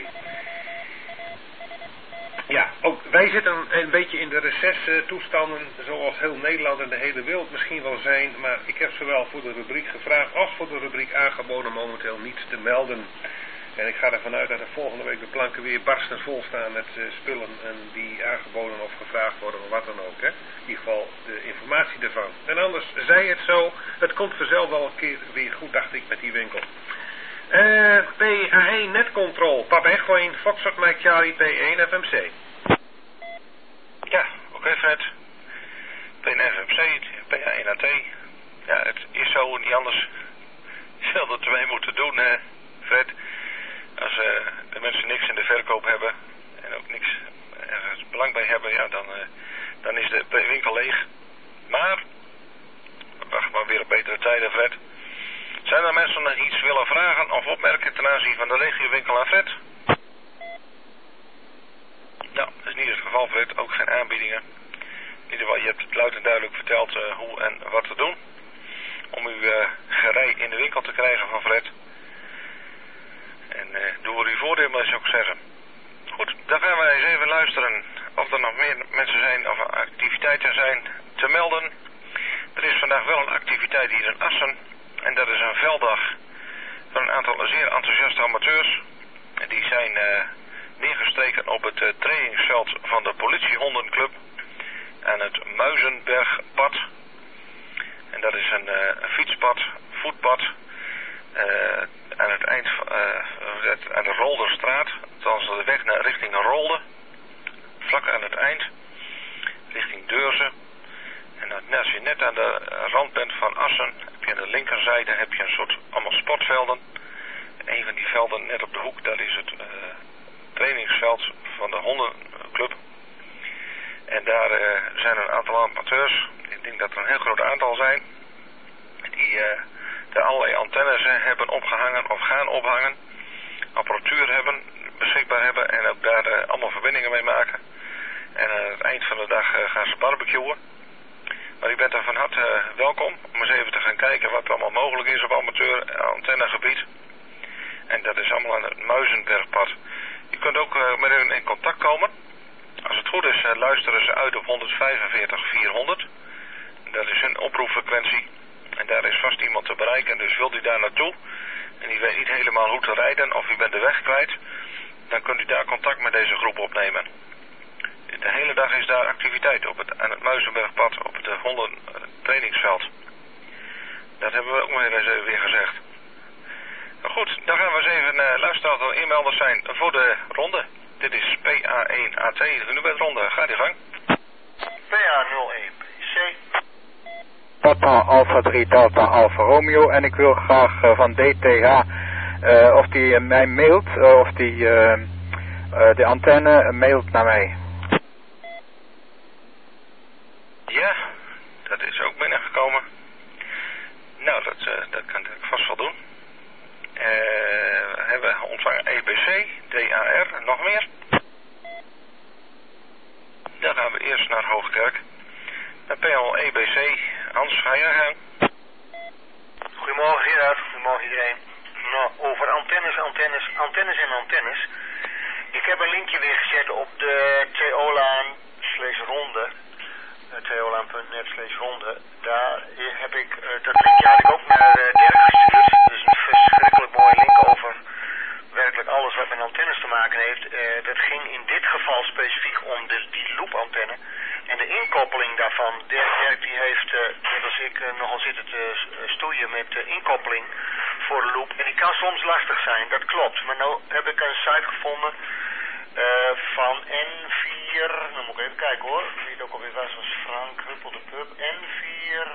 Ja, ook wij zitten een beetje in de recesstoestanden zoals heel Nederland en de hele wereld misschien wel zijn. Maar ik heb zowel voor de rubriek gevraagd als voor de rubriek aangeboden momenteel niets te melden. En ik ga ervan uit dat er volgende week de planken weer barstens vol staan met uh, spullen en die aangeboden of gevraagd worden of wat dan ook. Hè. In ieder geval de informatie ervan. En anders zei het zo, het komt vanzelf wel een keer weer goed, dacht ik, met die winkel. Uh, P A één Netcontrol, Papa Echo één, Foxtrot Mike Charlie, P één F M C. Ja, oké okay, Fred. P één F M C, P A één A T. Ja, het is zo niet anders. Je zult er twee moeten doen, hè, Fred. Als uh, de mensen niks in de verkoop hebben en ook niks ergens belang bij hebben, ja, dan, uh, dan is de winkel leeg. Maar, wacht maar weer op betere tijden, Fred. Zijn er mensen nog iets willen vragen of opmerken ten aanzien van de regiowinkel aan Fred? Nou, dat is niet het geval, Fred. Ook geen aanbiedingen. In ieder geval, je hebt het luid en duidelijk verteld uh, hoe en wat te doen. Om uw uh, gerei in de winkel te krijgen van Fred. En uh, doe er uw voordeel mee, zou ik zeggen. Goed, dan gaan wij eens even luisteren of er nog meer mensen zijn of activiteiten zijn te melden. Er is vandaag wel een activiteit hier in Assen. En dat is een velddag van een aantal zeer enthousiaste amateurs. En die zijn uh, neergestreken op het uh, trainingsveld van de politiehondenclub aan het Muizenbergpad. En dat is een, uh, een fietspad, voetpad, uh, aan het eind uh, aan de Rolderstraat, althans de weg naar richting Rolde, vlak aan het eind, richting Deurzen. En als je net aan de rand bent van Assen, heb je aan de linkerzijde heb je een soort allemaal sportvelden. En een van die velden net op de hoek, dat is het uh, trainingsveld van de hondenclub. En daar uh, zijn een aantal amateurs, ik denk dat er een heel groot aantal zijn, die uh, daar allerlei antennes uh, hebben opgehangen of gaan ophangen, apparatuur hebben, beschikbaar hebben en ook daar uh, allemaal verbindingen mee maken. En aan het eind van de dag uh, gaan ze barbecuen. Maar u bent daar van harte uh, welkom om eens even te gaan kijken wat er allemaal mogelijk is op amateur antennegebied. En dat is allemaal aan het Muizenbergpad. U kunt ook uh, met hun in contact komen. Als het goed is uh, luisteren ze uit op honderdvijfenveertig vierhonderd. Dat is hun oproepfrequentie. En daar is vast iemand te bereiken. Dus wilt u daar naartoe en u weet niet helemaal hoe te rijden of u bent de weg kwijt, dan kunt u daar contact met deze groep opnemen. De hele dag is daar activiteit op het, aan het Muizenbergpad op het hondentrainingsveld. Dat hebben we ook nog eens even weer gezegd. Nou goed, dan gaan we eens even uh, luisteren dat er inmelders zijn voor de ronde. Dit is P A één A T, nu bij de ronde. Gaat die gang. P A nul één B C. Papa Alpha drie Delta Alpha Romeo en ik wil graag uh, van D T H uh, of die uh, mij mailt, uh, of die uh, uh, de antenne uh, mailt naar mij. Ja, dat is ook binnengekomen. Nou, dat, uh, dat kan ik vast wel doen. Uh, we hebben ontvangen E B C, D A R, nog meer. Dan gaan we eerst naar Hoogkerk. P L E B C, Hans, ga je gang. Goedemorgen Gerard, goedemorgen iedereen. Nou, over antennes, antennes, antennes en antennes. Ik heb een linkje weer gezet op de Theolaan slash ronde. theolaan punt net slash ronde. Daar heb ik, uh, dat linkje had ik ook naar uh, Dirk gestuurd. Dus een verschrikkelijk mooie link over werkelijk alles wat met antennes te maken heeft. Uh, dat ging in dit geval specifiek om de, die loopantenne. En de inkoppeling daarvan, Dirk, Dirk die heeft, uh, net als ik, uh, nogal zitten te stoeien met de inkoppeling voor de loop. En die kan soms lastig zijn, dat klopt. Maar nu heb ik een site gevonden uh, van N vier, dan moet ik even kijken hoor, wie het ook alweer was, was Frank Huppel de Pub, N vier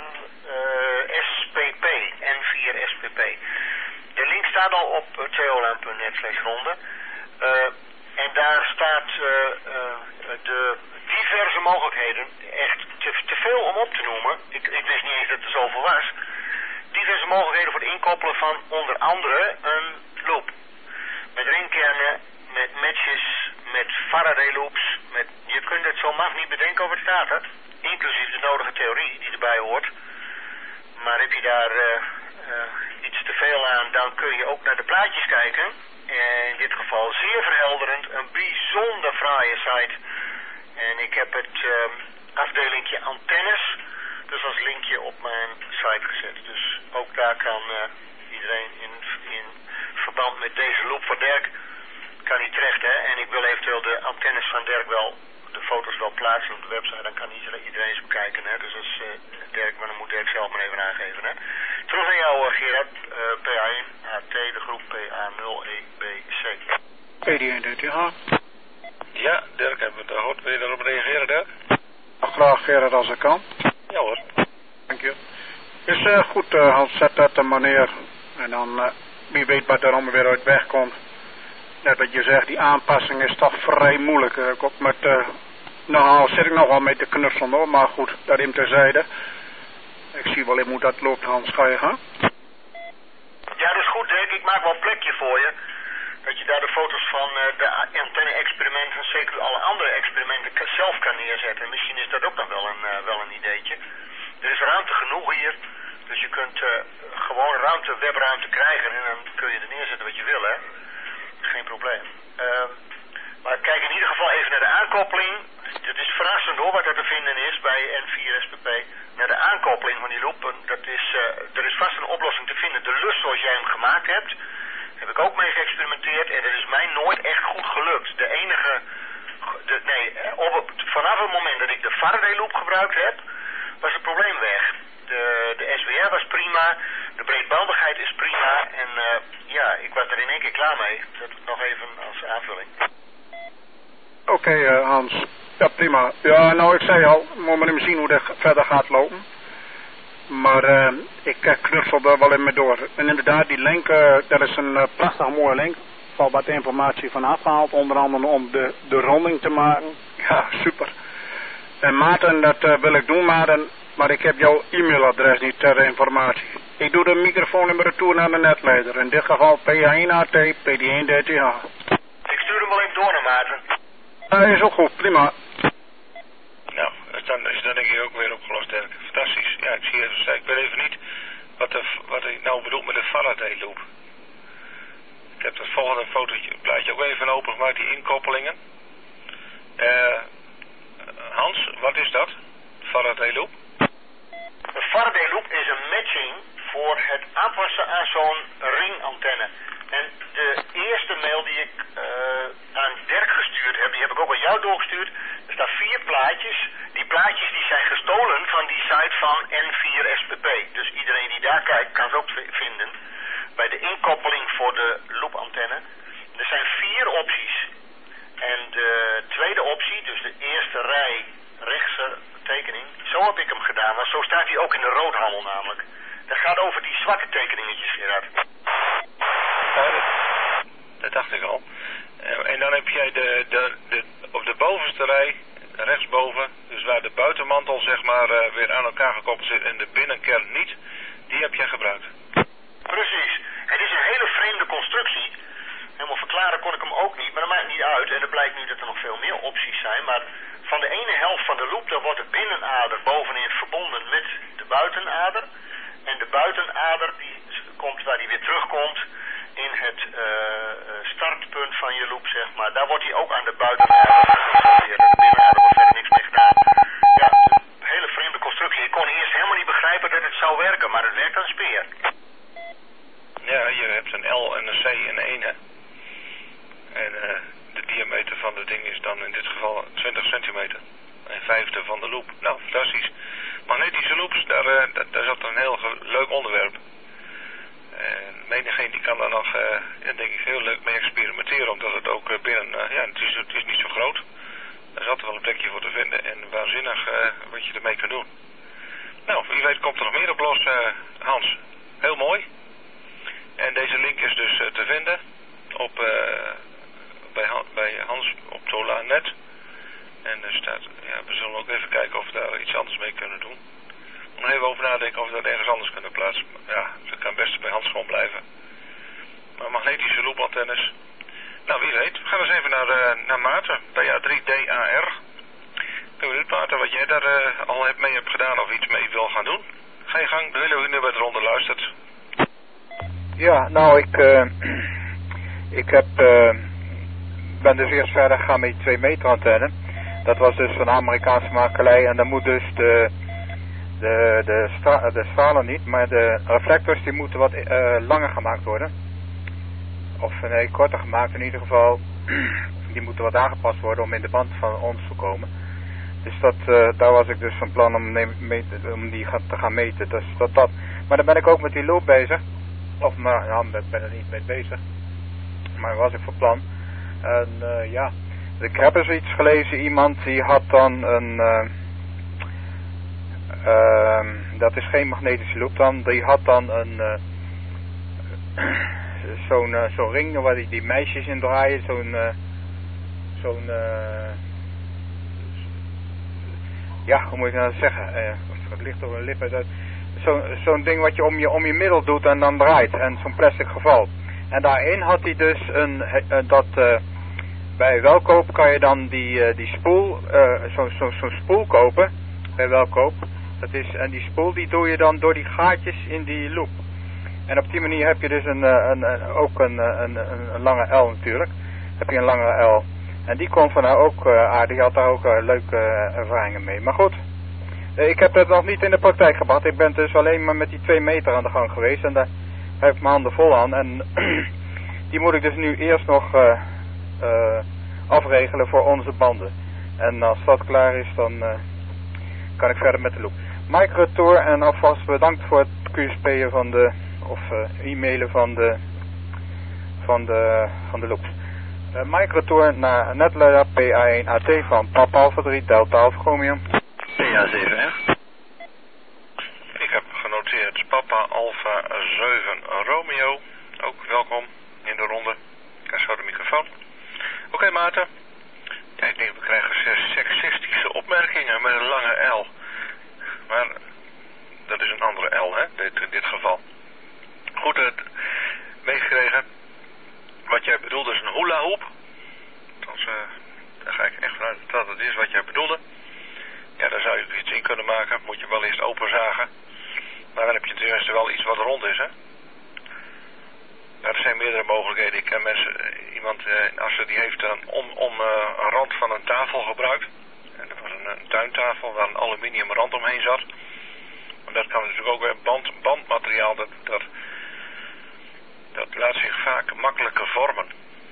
uh, S P P, N vier S P P. De link staat al op uh, theolaan punt net slash ronde. Uh, en daar staat uh, uh, de diverse mogelijkheden, echt te, te veel om op te noemen. Ik, ik wist niet eens dat er zoveel was. Diverse mogelijkheden voor het inkoppelen van onder andere een loop. Met ringkernen, met matches, met Faraday loops. Met, je kunt het zo maf niet bedenken of het staat het. Inclusief de nodige theorie die erbij hoort. Maar heb je daar uh, uh, iets te veel aan, dan kun je ook naar de plaatjes kijken. En in dit geval zeer verhelderend, een bijzonder fraaie site. En ik heb het uh, afdelingje antennes dus als linkje op mijn site gezet. Dus ook daar kan uh, iedereen in, in verband met deze loop van Dirk kan hij terecht. Hè? En ik wil eventueel de antennes van Dirk wel, de foto's wel plaatsen op de website. Dan kan iedereen, iedereen eens bekijken. Hè? Dus als uh, Dirk, maar dan moet Dirk zelf maar even aangeven. Hè? Terug aan jou uh, Gerard, uh, P A één A T, de groep P A nul E B C. P D één D T H. Ja, Dirk, hebben we het gehoord. Wil je daarop reageren, Dirk? Graag Gerard als ik kan. Ja hoor. Dank je. Is uh, goed, uh, Hans, zet dat er maar neer. En dan, uh, wie weet wat er allemaal weer uit weg komt. Net wat je zegt, die aanpassing is toch vrij moeilijk. Uh, ik ook met, uh, nou zit ik nog wel mee te knutselen hoor, maar goed, dat in terzijde. Ik zie wel even hoe dat loopt, Hans, ga je gaan? Ja, dat is goed, Dirk. Ik maak wel een plekje voor je. Dat je daar de foto's van uh, de antenne-experimenten en zeker alle andere experimenten zelf kan neerzetten. Misschien is dat ook nog wel een, uh, wel een ideetje. Er is ruimte genoeg hier. Dus je kunt uh, gewoon ruimte, webruimte krijgen en dan kun je er neerzetten wat je wil, hè. Geen probleem. Uh, maar kijk in ieder geval even naar de aankoppeling. Het is verrassend hoor wat er te vinden is bij N vier S P P. Naar de aankoppeling van die loop. Dat is, uh, er is vast een oplossing te vinden. De lus zoals jij hem gemaakt hebt, heb ik ook mee geëxperimenteerd en dat is mij nooit echt goed gelukt. De enige, de, nee, op, vanaf het moment dat ik de Faraday loop gebruikt heb, was het probleem weg. De, de S W R was prima, de breedbandigheid is prima en uh, ja, ik was er in één keer klaar mee. Dat nog even als aanvulling. Oké okay, uh, Hans, Ja, prima. Ja, nou, ik zei al, we moeten even zien hoe dat verder gaat lopen. Maar uh, ik uh, knutsel er wel in me door. En inderdaad, die link, uh, dat is een uh, prachtig mooie link. Er valt wat informatie van afgehaald, onder andere om de, de ronding te maken. Ja, super. En Maarten, dat uh, wil ik doen, Maarten, maar ik heb jouw e-mailadres niet ter informatie. Ik doe de microfoon in mijn retour naar de netleider. In dit geval P A één A T, P D één D T H. Ik stuur hem wel even door naar Maarten. Dat uh, is ook goed, prima. Nou, dan is dat denk ik ook weer opgelost, Dirk. Fantastisch. Ja, ik zie even, ik weet even niet wat, de, wat ik nou bedoel met de Faraday loop. Ik heb het volgende fotootje, plaatje ook even open gemaakt, die inkoppelingen. Uh, Hans, wat is dat? Faraday loop? Een Faraday loop is een matching voor het aanpassen aan zo'n ringantenne. En de eerste mail die ik uh, aan Dirk gestuurd heb, die heb ik ook aan jou doorgestuurd. Er staan vier plaatjes. Die plaatjes die zijn gestolen van die site van N vier S P P. Dus iedereen die daar kijkt kan ze ook vinden. Bij de inkoppeling voor de loopantenne. Er zijn vier opties. En de tweede optie, dus de eerste rij rechtse tekening, zo heb ik hem gedaan. Want zo staat hij ook in de roodhandel namelijk. Dat gaat over die zwarte tekeningetjes, Gerard. Ja, dat, dat dacht ik al. En dan heb jij de, de, de, op de bovenste rij, rechtsboven, dus waar de buitenmantel zeg maar uh, weer aan elkaar gekoppeld zit en de binnenkern niet, die heb jij gebruikt. Precies. Het is een hele vreemde constructie. Helemaal verklaren kon ik hem ook niet, maar dat maakt niet uit. En het blijkt nu dat er nog veel meer opties zijn. Maar van de ene helft van de loop, daar wordt de binnenader bovenin verbonden met de buitenader. En de buitenader, die komt waar die weer terugkomt in het uh, startpunt van je loop, zeg maar. Daar wordt hij ook aan de buitenader geïnstalleerd. De binnenader wordt verder niks mee gedaan. Ja, een hele vreemde constructie. Ik kon eerst helemaal niet begrijpen dat het zou werken, maar het werkt als speer. Ja, je hebt een L en een C en een één, hè. En uh, de diameter van het ding is dan in dit geval twintig centimeter. Een vijfde van de loop. Nou, fantastisch. Magnetische loops, daar, uh, daar, daar zat een heel leuk onderwerp. En menigeen die kan daar nog, uh, ja, denk ik, heel leuk mee experimenteren. Omdat het ook uh, binnen, uh, ja, het is, het is niet zo groot. Er zat er wel een plekje voor te vinden. En waanzinnig uh, wat je ermee kan doen. Nou, wie weet komt er nog meer op los, uh, Hans. Heel mooi. En deze link is dus uh, te vinden op, uh, bij, bij Hans op Tola punt net. En er staat, ja, we zullen ook even kijken of we daar iets anders mee kunnen doen. Nog even over nadenken of we dat ergens anders kunnen plaatsen. Ja, dat kan best bij Hans gewoon blijven. Maar magnetische loopantennes. Nou, wie weet. We gaan eens even naar, uh, naar Maarten, P A drie D A R. Ik ben benieuwd, Maarten, wat jij daar uh, al hebt mee hebt gedaan of iets mee wil gaan doen. Ga je gang, de hele nu bij het ronde luistert. Ja, nou, ik, uh, ik heb, uh, ben dus eerst verder gegaan met die twee meter antenne. Dat was dus van Amerikaanse makelij en dan moet dus de, de, de, stra de stralen niet, maar de reflectors die moeten wat uh, langer gemaakt worden. Of nee, korter gemaakt in ieder geval. Die moeten wat aangepast worden om in de band van ons te komen. Dus dat, uh, daar was ik dus van plan om, mee, om die te gaan meten. Dus dat, dat. Maar dan ben ik ook met die loop bezig. Of maar, ja, ik ben er niet mee bezig. Maar daar was ik van plan. En uh, ja, ik heb eens iets gelezen. Iemand die had dan een... Uh, uh, dat is geen magnetische loop dan. Die had dan een... Uh, zo'n uh, zo'n ring waar die, die meisjes in draaien. Zo'n... Uh, zo'n... Uh, ja, hoe moet ik nou zeggen? Uh, het ligt over mijn lippen. Zo'n zo'n ding wat je om, je om je middel doet en dan draait. En zo'n plastic geval. En daarin had hij dus een... Uh, dat... Uh, bij Welkoop kan je dan die, uh, die spoel... Uh, zo'n zo, zo spoel kopen. Bij Welkoop. Dat is, en die spoel die doe je dan door die gaatjes in die loop. En op die manier heb je dus een, een, een, ook een, een, een, een lange L natuurlijk. Heb je een langere L. En die kon van haar ook uh, aardig. Die had daar ook uh, leuke uh, ervaringen mee. Maar goed, uh, ik heb dat nog niet in de praktijk gebracht. Ik ben dus alleen maar met die twee meter aan de gang geweest. En daar heb ik mijn handen vol aan. En die moet ik dus nu eerst nog uh, uh, afregelen voor onze banden. En als dat klaar is, dan uh, kan ik verder met de loop. Mike Retour en alvast bedankt voor het Q S P'en van de... of uh, e-mailen van de... van de... van de loops. Uh, Mike retour naar netleider P A één A T van Papa Alpha drie Delta Alpha Romeo. P A zeven R. Ik heb genoteerd Papa Alpha zeven Romeo. Ook welkom in de ronde. Ik krijg zo de microfoon. Oké okay, Maarten. Ja, ik denk we krijgen seksistische opmerkingen met een lange L. Maar dat is een andere L, hè, dit, in dit geval. Goed, het meegekregen. Wat jij bedoelde is een hula hoop. Althans, uh, daar ga ik echt vanuit dat het is wat jij bedoelde. Ja, daar zou je iets in kunnen maken. Moet je wel eerst openzagen. Maar dan heb je tenminste wel iets wat rond is, hè. Ja, er zijn meerdere mogelijkheden. Ik ken mensen, iemand uh, in Assen die heeft een, om, om uh, een rand van een tafel gebruikt. En dat was een, een tuintafel waar een aluminium rand omheen zat. Maar dat kan natuurlijk ook weer band, bandmateriaal, dat, dat, dat laat zich vaak makkelijker vormen.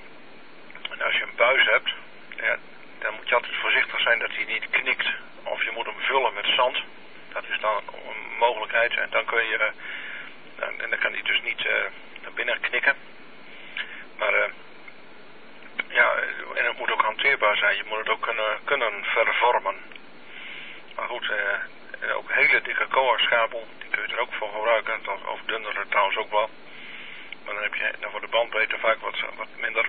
En als je een buis hebt, ja, dan moet je altijd voorzichtig zijn dat hij niet knikt. Of je moet hem vullen met zand. Dat is dan een mogelijkheid. En dan kun je, uh, en dan kan hij dus niet uh, naar binnen knikken. Maar uh, ja, en het moet ook hanteerbaar zijn. Je moet het ook kunnen, kunnen vervormen. Maar goed, uh, en ook hele dikke coaxkabel, die kun je er ook voor gebruiken. Of dunnere trouwens ook wel. Maar dan heb je dan voor de bandbreedte vaak wat, wat minder.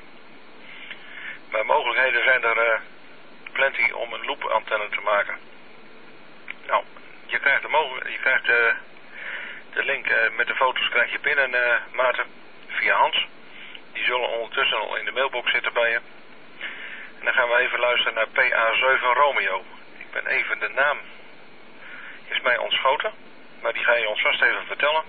Maar mogelijkheden zijn er uh, plenty om een loopantenne te maken. Nou, je krijgt de, mogelijk, je krijgt de, de link uh, met de foto's krijg je binnen, uh, Maarten, via Hans. Die zullen ondertussen al in de mailbox zitten bij je. En dan gaan we even luisteren naar P A zeven Romeo. Ik ben even de naam, is mij ontschoten, maar die ga je ons vast even vertellen.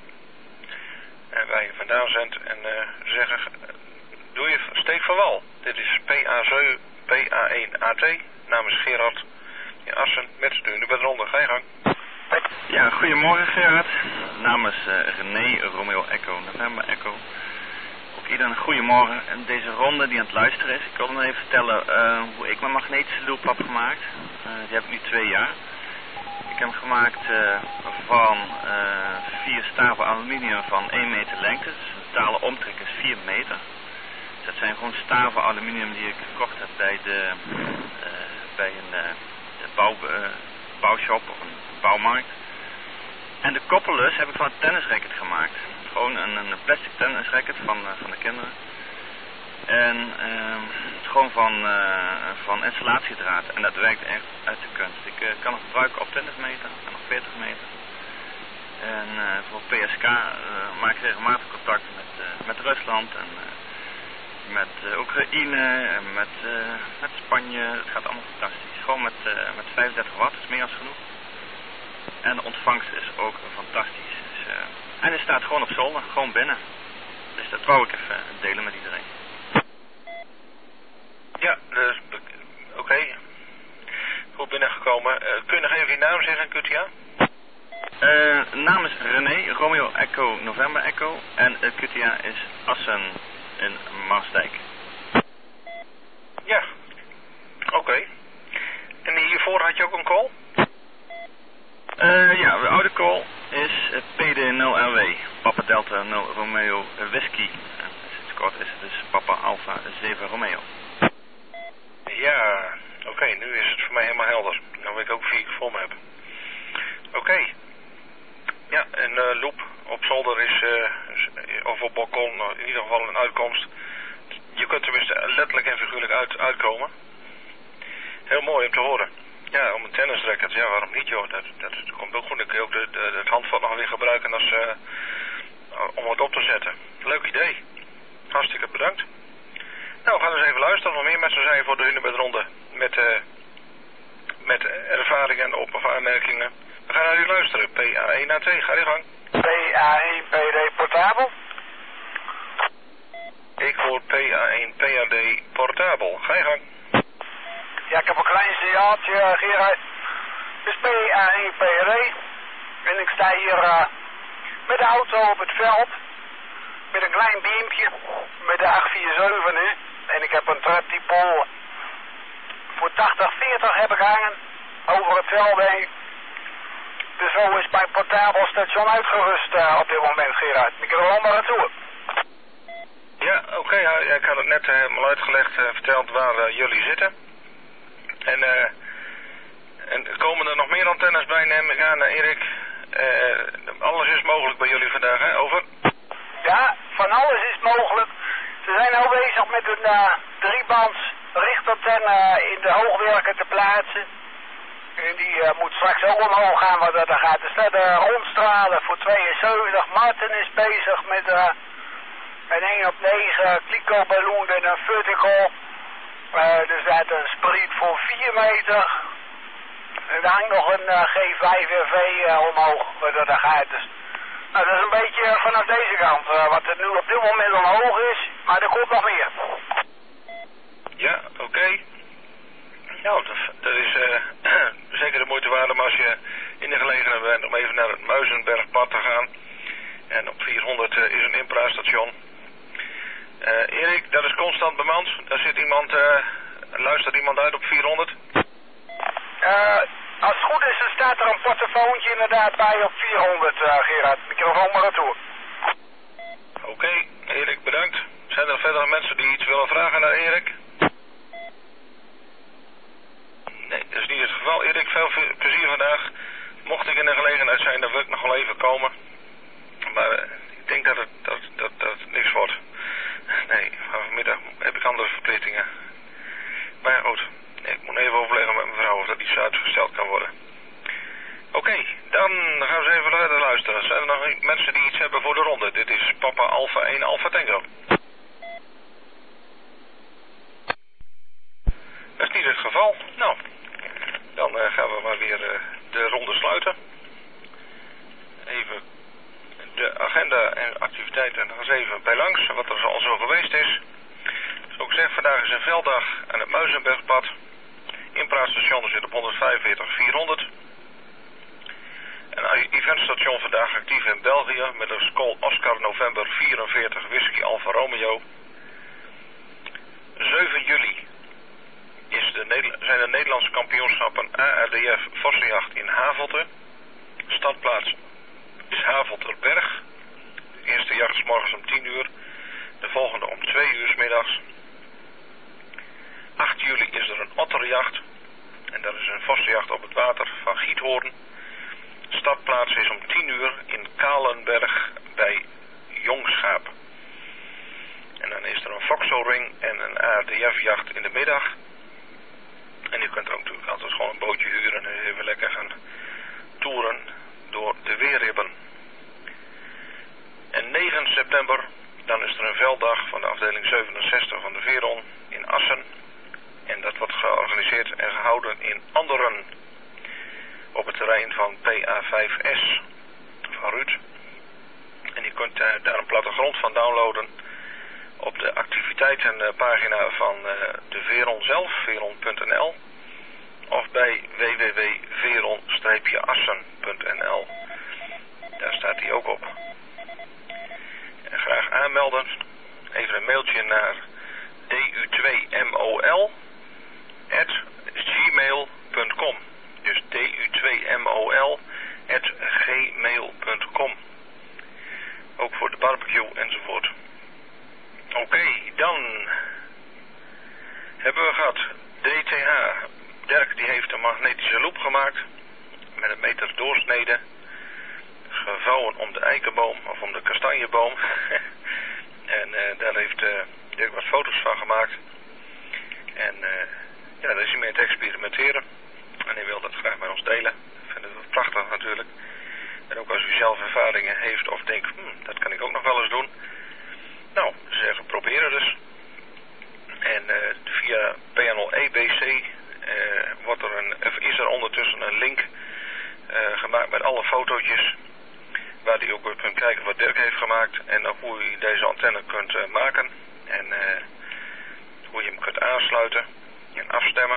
En waar je vandaan zendt en uh, zeggen, doe je steek van wal. Dit is P A zeven, P A één A T, namens Gerard in Assen met de Hunebedronde. Ga je gang. Ja, goedemorgen Gerard. Namens uh, René Romeo Echo, November Echo. Ook iedereen goedemorgen. En deze ronde die aan het luisteren is, ik wilde nog even vertellen uh, hoe ik mijn magnetische loop heb gemaakt. Uh, die heb ik nu twee jaar. Ik heb hem gemaakt uh, van uh, vier staven aluminium van één meter lengte. Dus de totale omtrek is vier meter. Dus dat zijn gewoon staven aluminium die ik gekocht heb bij, de, uh, bij een uh, de bouw, uh, bouwshop of een bouwmarkt. En de koppellus heb ik van een tennisracket gemaakt. Gewoon een, een plastic tennisracket van, uh, van de kinderen. En uh, gewoon van, uh, van installatiedraad. En dat werkt echt uit de kunst. Ik uh, kan het gebruiken op twintig meter en op veertig meter. En uh, voor P S K uh, maak ik regelmatig contact met, uh, met Rusland en uh, met uh, Oekraïne en met, uh, met Spanje. Het gaat allemaal fantastisch. Gewoon met, uh, met vijfendertig watt, dat is meer dan genoeg. En de ontvangst is ook fantastisch. Dus, uh, en hij staat gewoon op zolder, gewoon binnen. Dus dat wou ik even delen met iedereen. Ja, dus, oké. Okay. Goed binnengekomen. Uh, kun je nog even je naam zeggen, Kutia? Uh, naam is René, Romeo Echo, November Echo. En uh, Kutia is Assen in Marsdijk. Ja, oké. Okay. En hiervoor had je ook een call? Uh, ja, de oude call is uh, P D nul R W, Papa Delta nul Romeo Whisky. En sinds kort is het dus Papa Alpha zeven Romeo. Ja, oké, okay, nu is het voor mij helemaal helder. Nou weet ik ook wie ik voor me heb. Oké. Okay. Ja, en uh, loop op zolder is, uh, of op balkon, uh, in ieder geval een uitkomst. Je kunt tenminste letterlijk en figuurlijk uit, uitkomen. Heel mooi om te horen. Ja, om een tennisracket, ja waarom niet joh, dat, dat, dat komt ook goed. Dan kun je ook de, de, het handvat nog weer gebruiken als, uh, om het op te zetten. Leuk idee. Hartstikke bedankt. Nou, we gaan eens even luisteren of nog meer mensen zijn voor de Hunebedronde met, uh, met ervaringen en op- of aanmerkingen. We gaan naar u luisteren. P A één A T, ga je gang. P A één P D portabel. Ik hoor P A één P A D portabel. Ga je gang. Ja, ik heb een klein signaaltje, uh, Gerard. Het is P A één P A D. En ik sta hier uh, met de auto op het veld. Met een klein beampje. Met de acht vier zeven nu. En ik heb een trapdipool. Voor tachtig veertig heb ik hangen. Over het veld heen. Dus zo is mijn portabel station uitgerust uh, op dit moment, Gerard. Ik heb er allemaal naartoe. Ja, oké. Okay, ja, ik had het net uh, helemaal uitgelegd, uh, verteld waar uh, jullie zitten. En, uh, en komen er nog meer antennes bij, neem ik aan, uh, Erik? Uh, alles is mogelijk bij jullie vandaag, hè? Over? Ja, van alles is mogelijk. Ze zijn al bezig met een uh, driebands richtantenne in de hoogwerken te plaatsen. En die uh, moet straks ook omhoog gaan, want er gaat er staat uh, rondstralen voor tweeënzeventig. Martin is bezig met uh, een één op negen kliko-balloon en een vertical. Uh, er staat een spriet voor vier meter. En er hangt nog een uh, G vijf R V uh, omhoog, wat er gaat. Dus, nou, dat is een beetje uh, vanaf deze kant, uh, wat er nu op dit moment omhoog is. Maar er komt nog meer. Ja, oké. Okay. Nou, dat, dat is uh, zeker de moeite waard om als je in de gelegenheid bent om even naar het Muizenbergpad te gaan. En op vierhonderd uh, is een inpraatstation. Uh, Erik, dat is constant bemand. Daar zit iemand, uh, luistert iemand uit op vierhonderd? Uh, als het goed is, dan staat er een portofoontje inderdaad bij op vierhonderd, uh, Gerard. Microfoon maar naartoe. Oké, okay, Erik, bedankt. Zijn er verder mensen die iets willen vragen naar Erik? Nee, dat is niet het geval. Erik, veel plezier vandaag. Mocht ik in de gelegenheid zijn, dan wil ik nog wel even komen. Maar uh, ik denk dat het, dat, dat, dat het niks wordt. Nee, vanmiddag heb ik andere verplichtingen. Maar ja, goed. Nee, ik moet even overleggen met mijn vrouw of dat iets uitgesteld kan worden. Oké, okay, dan gaan we even verder luisteren. Zijn er nog mensen die iets hebben voor de ronde? Dit is Papa Alpha één Alpha Tango. Dat is niet het geval. Nou, dan uh, gaan we maar weer uh, de ronde sluiten. Even de agenda en activiteiten nog eens even bij langs, wat er al zo geweest is. Zoals ik zeg, vandaag is een velddag aan het Muizenbergpad. Inpraatstation zit op honderdvijfenveertig vierhonderd. Een eventstation vandaag actief in België met een Skol Oscar November vierenveertig Whisky Alfa Romeo. zeven juli is de, zijn de Nederlandse kampioenschappen A R D F Vossenjacht in Havelte. Startplaats is Havelterberg. De eerste jacht is morgens om tien uur. De volgende om twee uur 's middags. acht juli is er een otterjacht. En dat is een vossenjacht op het water van Giethoorn. Startplaats is om tien uur in Kalenberg bij Jongschaap. En dan is er een Vauxhall-ring en een A R D F-jacht in de middag. En u kunt er ook natuurlijk altijd gewoon een bootje huren en even lekker gaan toeren door de Weerribben. En negen september, dan is er een velddag van de afdeling zevenenzestig van de Veron in Assen. En dat wordt georganiseerd en gehouden in Anderen. Op het terrein van P A vijf S van Ruud. En je kunt uh, daar een plattegrond van downloaden op de activiteitenpagina van uh, de Veron zelf, veron punt n l. Of bij w w w punt veron assen punt n l. Daar staat hij ook op. En graag aanmelden. Even een mailtje naar d u twee mol at gmail punt com. Dus d u twee mol at gmail punt com. Ook voor de barbecue enzovoort. Oké, okay, dan hebben we gehad D T H. Dirk die heeft een magnetische loop gemaakt met een meter doorsnede. Gevouwen om de eikenboom of om de kastanjeboom. En uh, daar heeft uh, Dirk wat foto's van gemaakt. En uh, ja, daar is hij mee aan het experimenteren. En hij wil dat graag met ons delen. Ik vind het prachtig natuurlijk. En ook als u zelf ervaringen heeft of denkt, hm, dat kan ik ook nog wel eens doen. Nou, ze zeggen proberen dus. En uh, via P N L E B C uh, wordt er een, is er ondertussen een link uh, gemaakt met alle fotootjes. Waar u ook kunt kijken wat Dirk heeft gemaakt. En ook hoe u deze antenne kunt uh, maken. En uh, hoe je hem kunt aansluiten en afstemmen.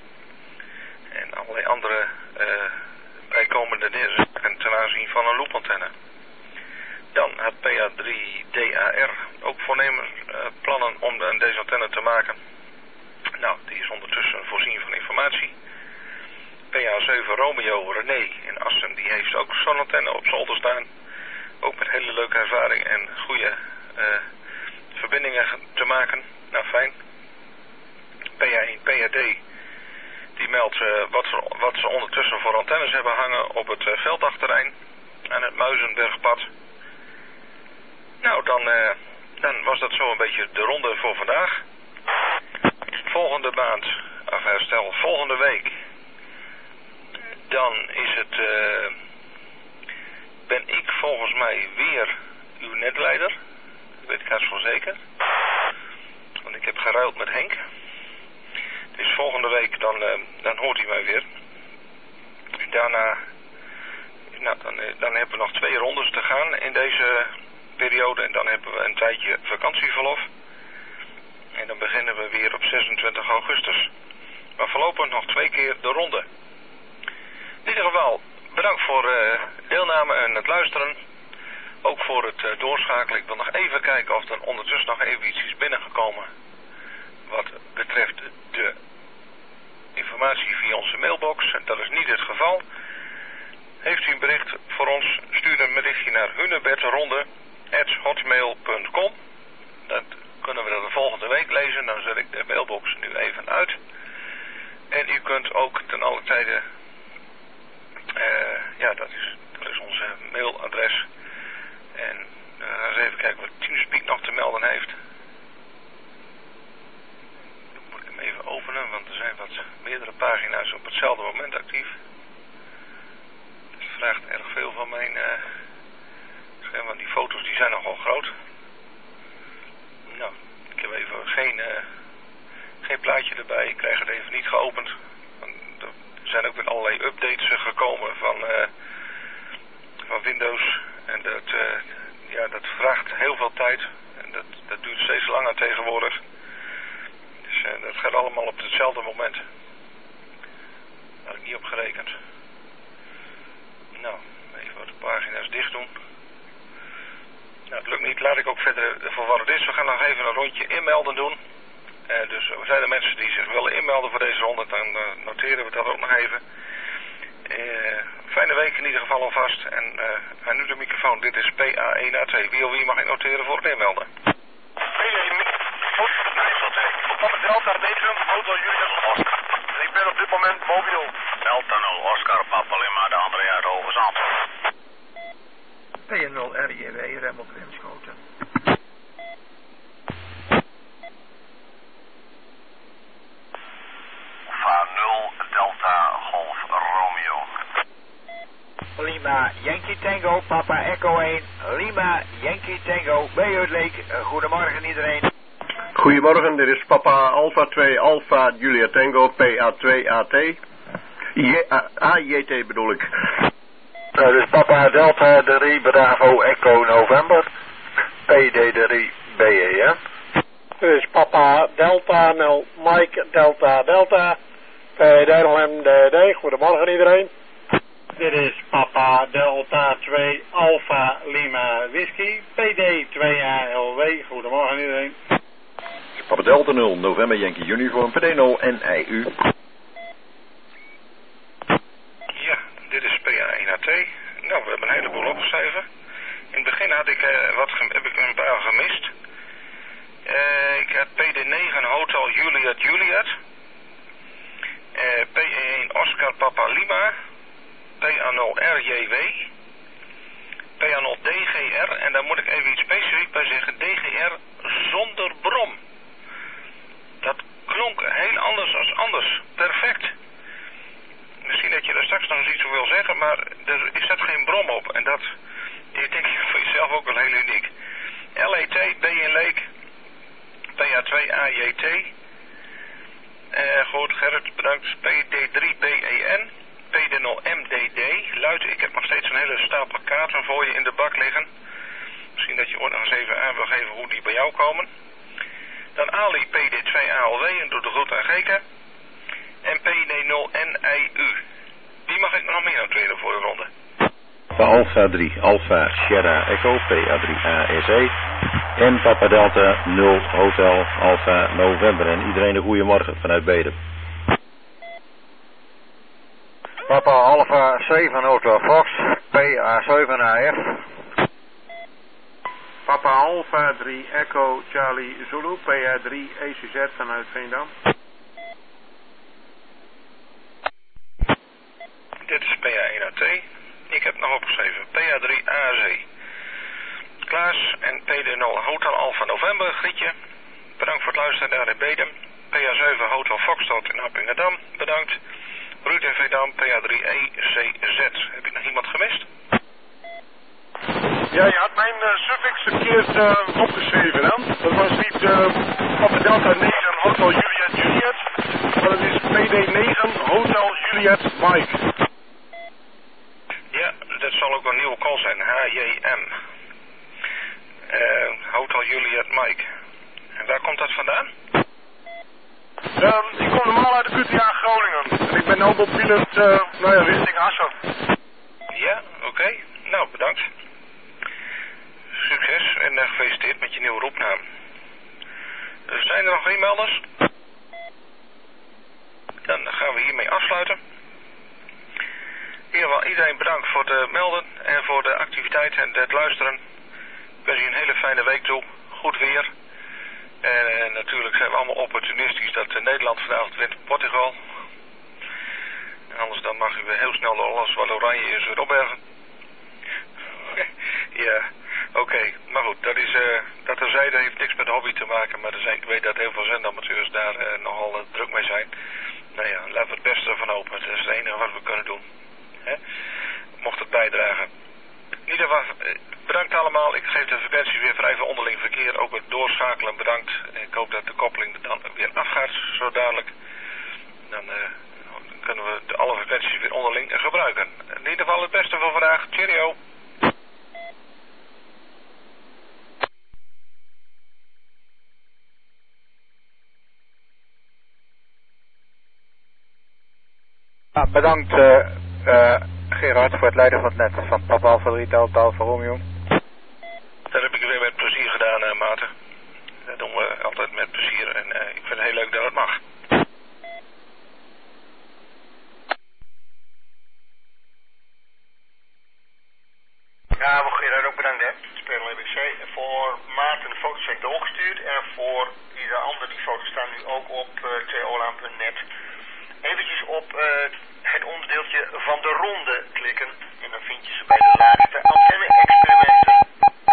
En allerlei andere uh, bijkomende zaken ten aanzien van een loopantenne. Dan het P A drie D A R. Ook voornemens uh, plannen om de, deze antenne te maken. Nou, die is ondertussen voorzien van informatie. P A zeven Romeo René in Assen, die heeft ook zo'n antenne op zolder staan. Ook met hele leuke ervaring en goede uh, verbindingen te maken. Nou, trein. P A één P A D, die meldt uh, wat, ze, wat ze ondertussen voor antennes hebben hangen op het uh, veldachterrein aan het Muizenbergpad. Nou, dan, uh, dan was dat zo een beetje de ronde voor vandaag. Volgende maand, of herstel, volgende week, dan is het, uh, ben ik volgens mij weer uw netleider. Dat weet ik haast voor zeker. Want ik heb geruild met Henk. Dus volgende week dan, uh, dan hoort hij mij weer. Daarna, nou, dan, dan hebben we nog twee rondes te gaan in deze periode. En dan hebben we een tijdje vakantieverlof. En dan beginnen we weer op zesentwintig augustus. Maar voorlopig nog twee keer de ronde. In ieder geval, bedankt voor uh, deelname en het luisteren. Ook voor het uh, doorschakelen. Ik wil nog even kijken of er ondertussen nog even iets is binnengekomen. Wat betreft de informatie via onze mailbox. En dat is niet het geval. Heeft u een bericht voor ons, stuur een berichtje naar hunebedronde at hotmail punt com. Dat kunnen we de volgende week lezen. Dan zet ik de mailbox nu even uit. En u kunt ook ten alle tijde, uh, ja, dat is, dat is onze mailadres. En uh, eens even kijken wat TeamSpeak nog te melden heeft. Dan moet ik hem even openen, want er zijn wat meerdere pagina's op hetzelfde moment actief. Het vraagt erg veel van mijn uh, scherm, want die foto's die zijn nogal groot. Nou, ik heb even geen, uh, geen plaatje erbij. Ik krijg het even niet geopend. Want er zijn ook weer allerlei updates gekomen van, uh, van Windows. En dat, uh, ja, dat vraagt heel veel tijd. En dat, dat duurt steeds langer tegenwoordig. Dus uh, dat gaat allemaal op hetzelfde moment. Daar had ik niet op gerekend. Nou, even wat de pagina's dicht doen. Nou, het lukt niet. Laat ik ook verder voor wat het is. We gaan nog even een rondje inmelden doen. Uh, dus er zijn er mensen die zich willen inmelden voor deze ronde. Dan uh, noteren we dat ook nog even. Uh, fijne week in ieder geval alvast. En uh, aan nu de microfoon. Dit is P A één A twee. Wie of wie mag ik noteren voor het inmelden? Delta Decem, Hotel Julius Oscar. Ik ben op dit moment mobiel. Delta nul Oscar, Papa Lima, de André uit Hoogezand. P nul R J W, rem op Remschoten. Alfa nul Delta Golf Romeo. Lima Yankee Tango, Papa Echo één. Lima Yankee Tango, Bayard Lake. Uh, goedemorgen iedereen. Goedemorgen, dit is Papa Alpha twee Alpha Julia Tango P A twee A T. A J T bedoel ik. Nou, dus Papa Delta drie Bravo Echo November. P D drie B E N. Dit is Papa Delta nul Mike Delta Delta. P D M D D. Goedemorgen iedereen. Dit is Papa Delta twee Alpha Lima Whisky. P D twee A L W. Goedemorgen iedereen. Papa Delta nul November Yankee Uniform P D nul N I U. Ja, dit is P A één A T. Nou, we hebben een heleboel opgeschreven. In het begin had ik, uh, wat heb ik een paar gemist. Uh, ik had P D negen Hotel Juliet Juliet. Uh, P E één Oscar Papa Lima. P A nul R J W. P A nul D G R. En daar moet ik even iets specifiek bij zeggen. D G R zonder brom. Dat klonk heel anders als anders. Perfect. Misschien dat je daar straks nog eens iets over wil zeggen, maar er zit geen brom op. En dat is denk ik voor jezelf ook wel heel uniek. L E T, B in Leek, P A twee A J T. Uh, goed, Gerrit, bedankt. P D drie B E N, P D nul M D D. Luid, ik heb nog steeds een hele stapel kaarten voor je in de bak liggen. Misschien dat je ooit nog eens even aan wil geven hoe die bij jou komen. Dan Ali P D twee A L W en doe de groet aan Geke. En P D nul N I U. Die mag ik nog meer noteren voor de ronde. Alpha drie Alpha Sierra Echo P A drie A S E. En Papa Delta nul Hotel Alpha November. En iedereen een goede morgen vanuit Bedum. Papa Alpha zeven Hotel Fox P A zeven A F. Papa Alpha drie Echo Charlie Zulu P A drie E C Z vanuit Veendam. Dit is P A één A T. Ik heb nog opgeschreven P A drie A Z. Klaas en P D nul Hotel Alpha November, Grietje. Bedankt voor het luisteren daar in Bedum. P A zeven Hotel Foxtrot in Appingedam, bedankt. Ruud in Veendam, P A drie E C Z. Heb ik nog iemand gemist? Ja, je had mijn uh, suffix verkeerd uh, opgeschreven, hè? Dat was niet uh, Papa Delta negen Hotel Juliet Juliet, maar het is P D negen Hotel Juliet Mike. Ja, dat zal ook een nieuwe call zijn. H J M. Uh, Hotel Juliet Mike. En waar komt dat vandaan? Um, ik kom normaal uit de Q T A Groningen. En ik ben Nobel Pilot, uh, nou ja, richting Assen. Ja, oké. Okay. Nou, bedankt. Succes en uh, gefeliciteerd met je nieuwe roepnaam. Uh, zijn er nog e-melders? Dan gaan we hiermee afsluiten. In ieder geval iedereen bedankt voor het melden en voor de activiteit en het luisteren. Ik wens je een hele fijne week toe. Goed weer. En uh, natuurlijk zijn we allemaal opportunistisch dat uh, Nederland vanavond wint op Portugal. En anders dan mag u weer heel snel door alles wat oranje is weer opbergen. Ja, oké. Okay. Maar goed, dat is, uh, dat terzijde heeft niks met hobby te maken. Maar er zijn, ik weet dat heel veel zendamateurs daar uh, nogal uh, druk mee zijn. Nou ja, laten we het beste ervan hopen. Dat is het enige wat we kunnen doen. Hè? Mocht het bijdragen. In ieder geval, bedankt allemaal. Ik geef de frequentie weer vrij voor onderling verkeer. Ook het doorschakelen bedankt. Ik hoop dat de koppeling er dan weer afgaat, zo dadelijk. Dan uh, kunnen we de alle frequenties weer onderling gebruiken. In ieder geval het beste voor vandaag. Cheerio. Ah, bedankt uh, uh, Gerard voor het leiden van het net van Papa Alpha drie Delta Alpha Romeo. Dat heb ik weer met plezier gedaan, uh, Maarten. Dat doen we altijd met plezier en uh, ik vind het heel leuk dat het mag. Ja, we Gerard ook bedankt, hè. Spelen L B C. Voor Maarten de foto's zijn doorgestuurd en voor ieder ander die foto's staan nu ook op uh, tolaan punt net. Eventjes op uh, het onderdeeltje van de ronde klikken en dan vind je ze bij de laatste antenne-experimenten.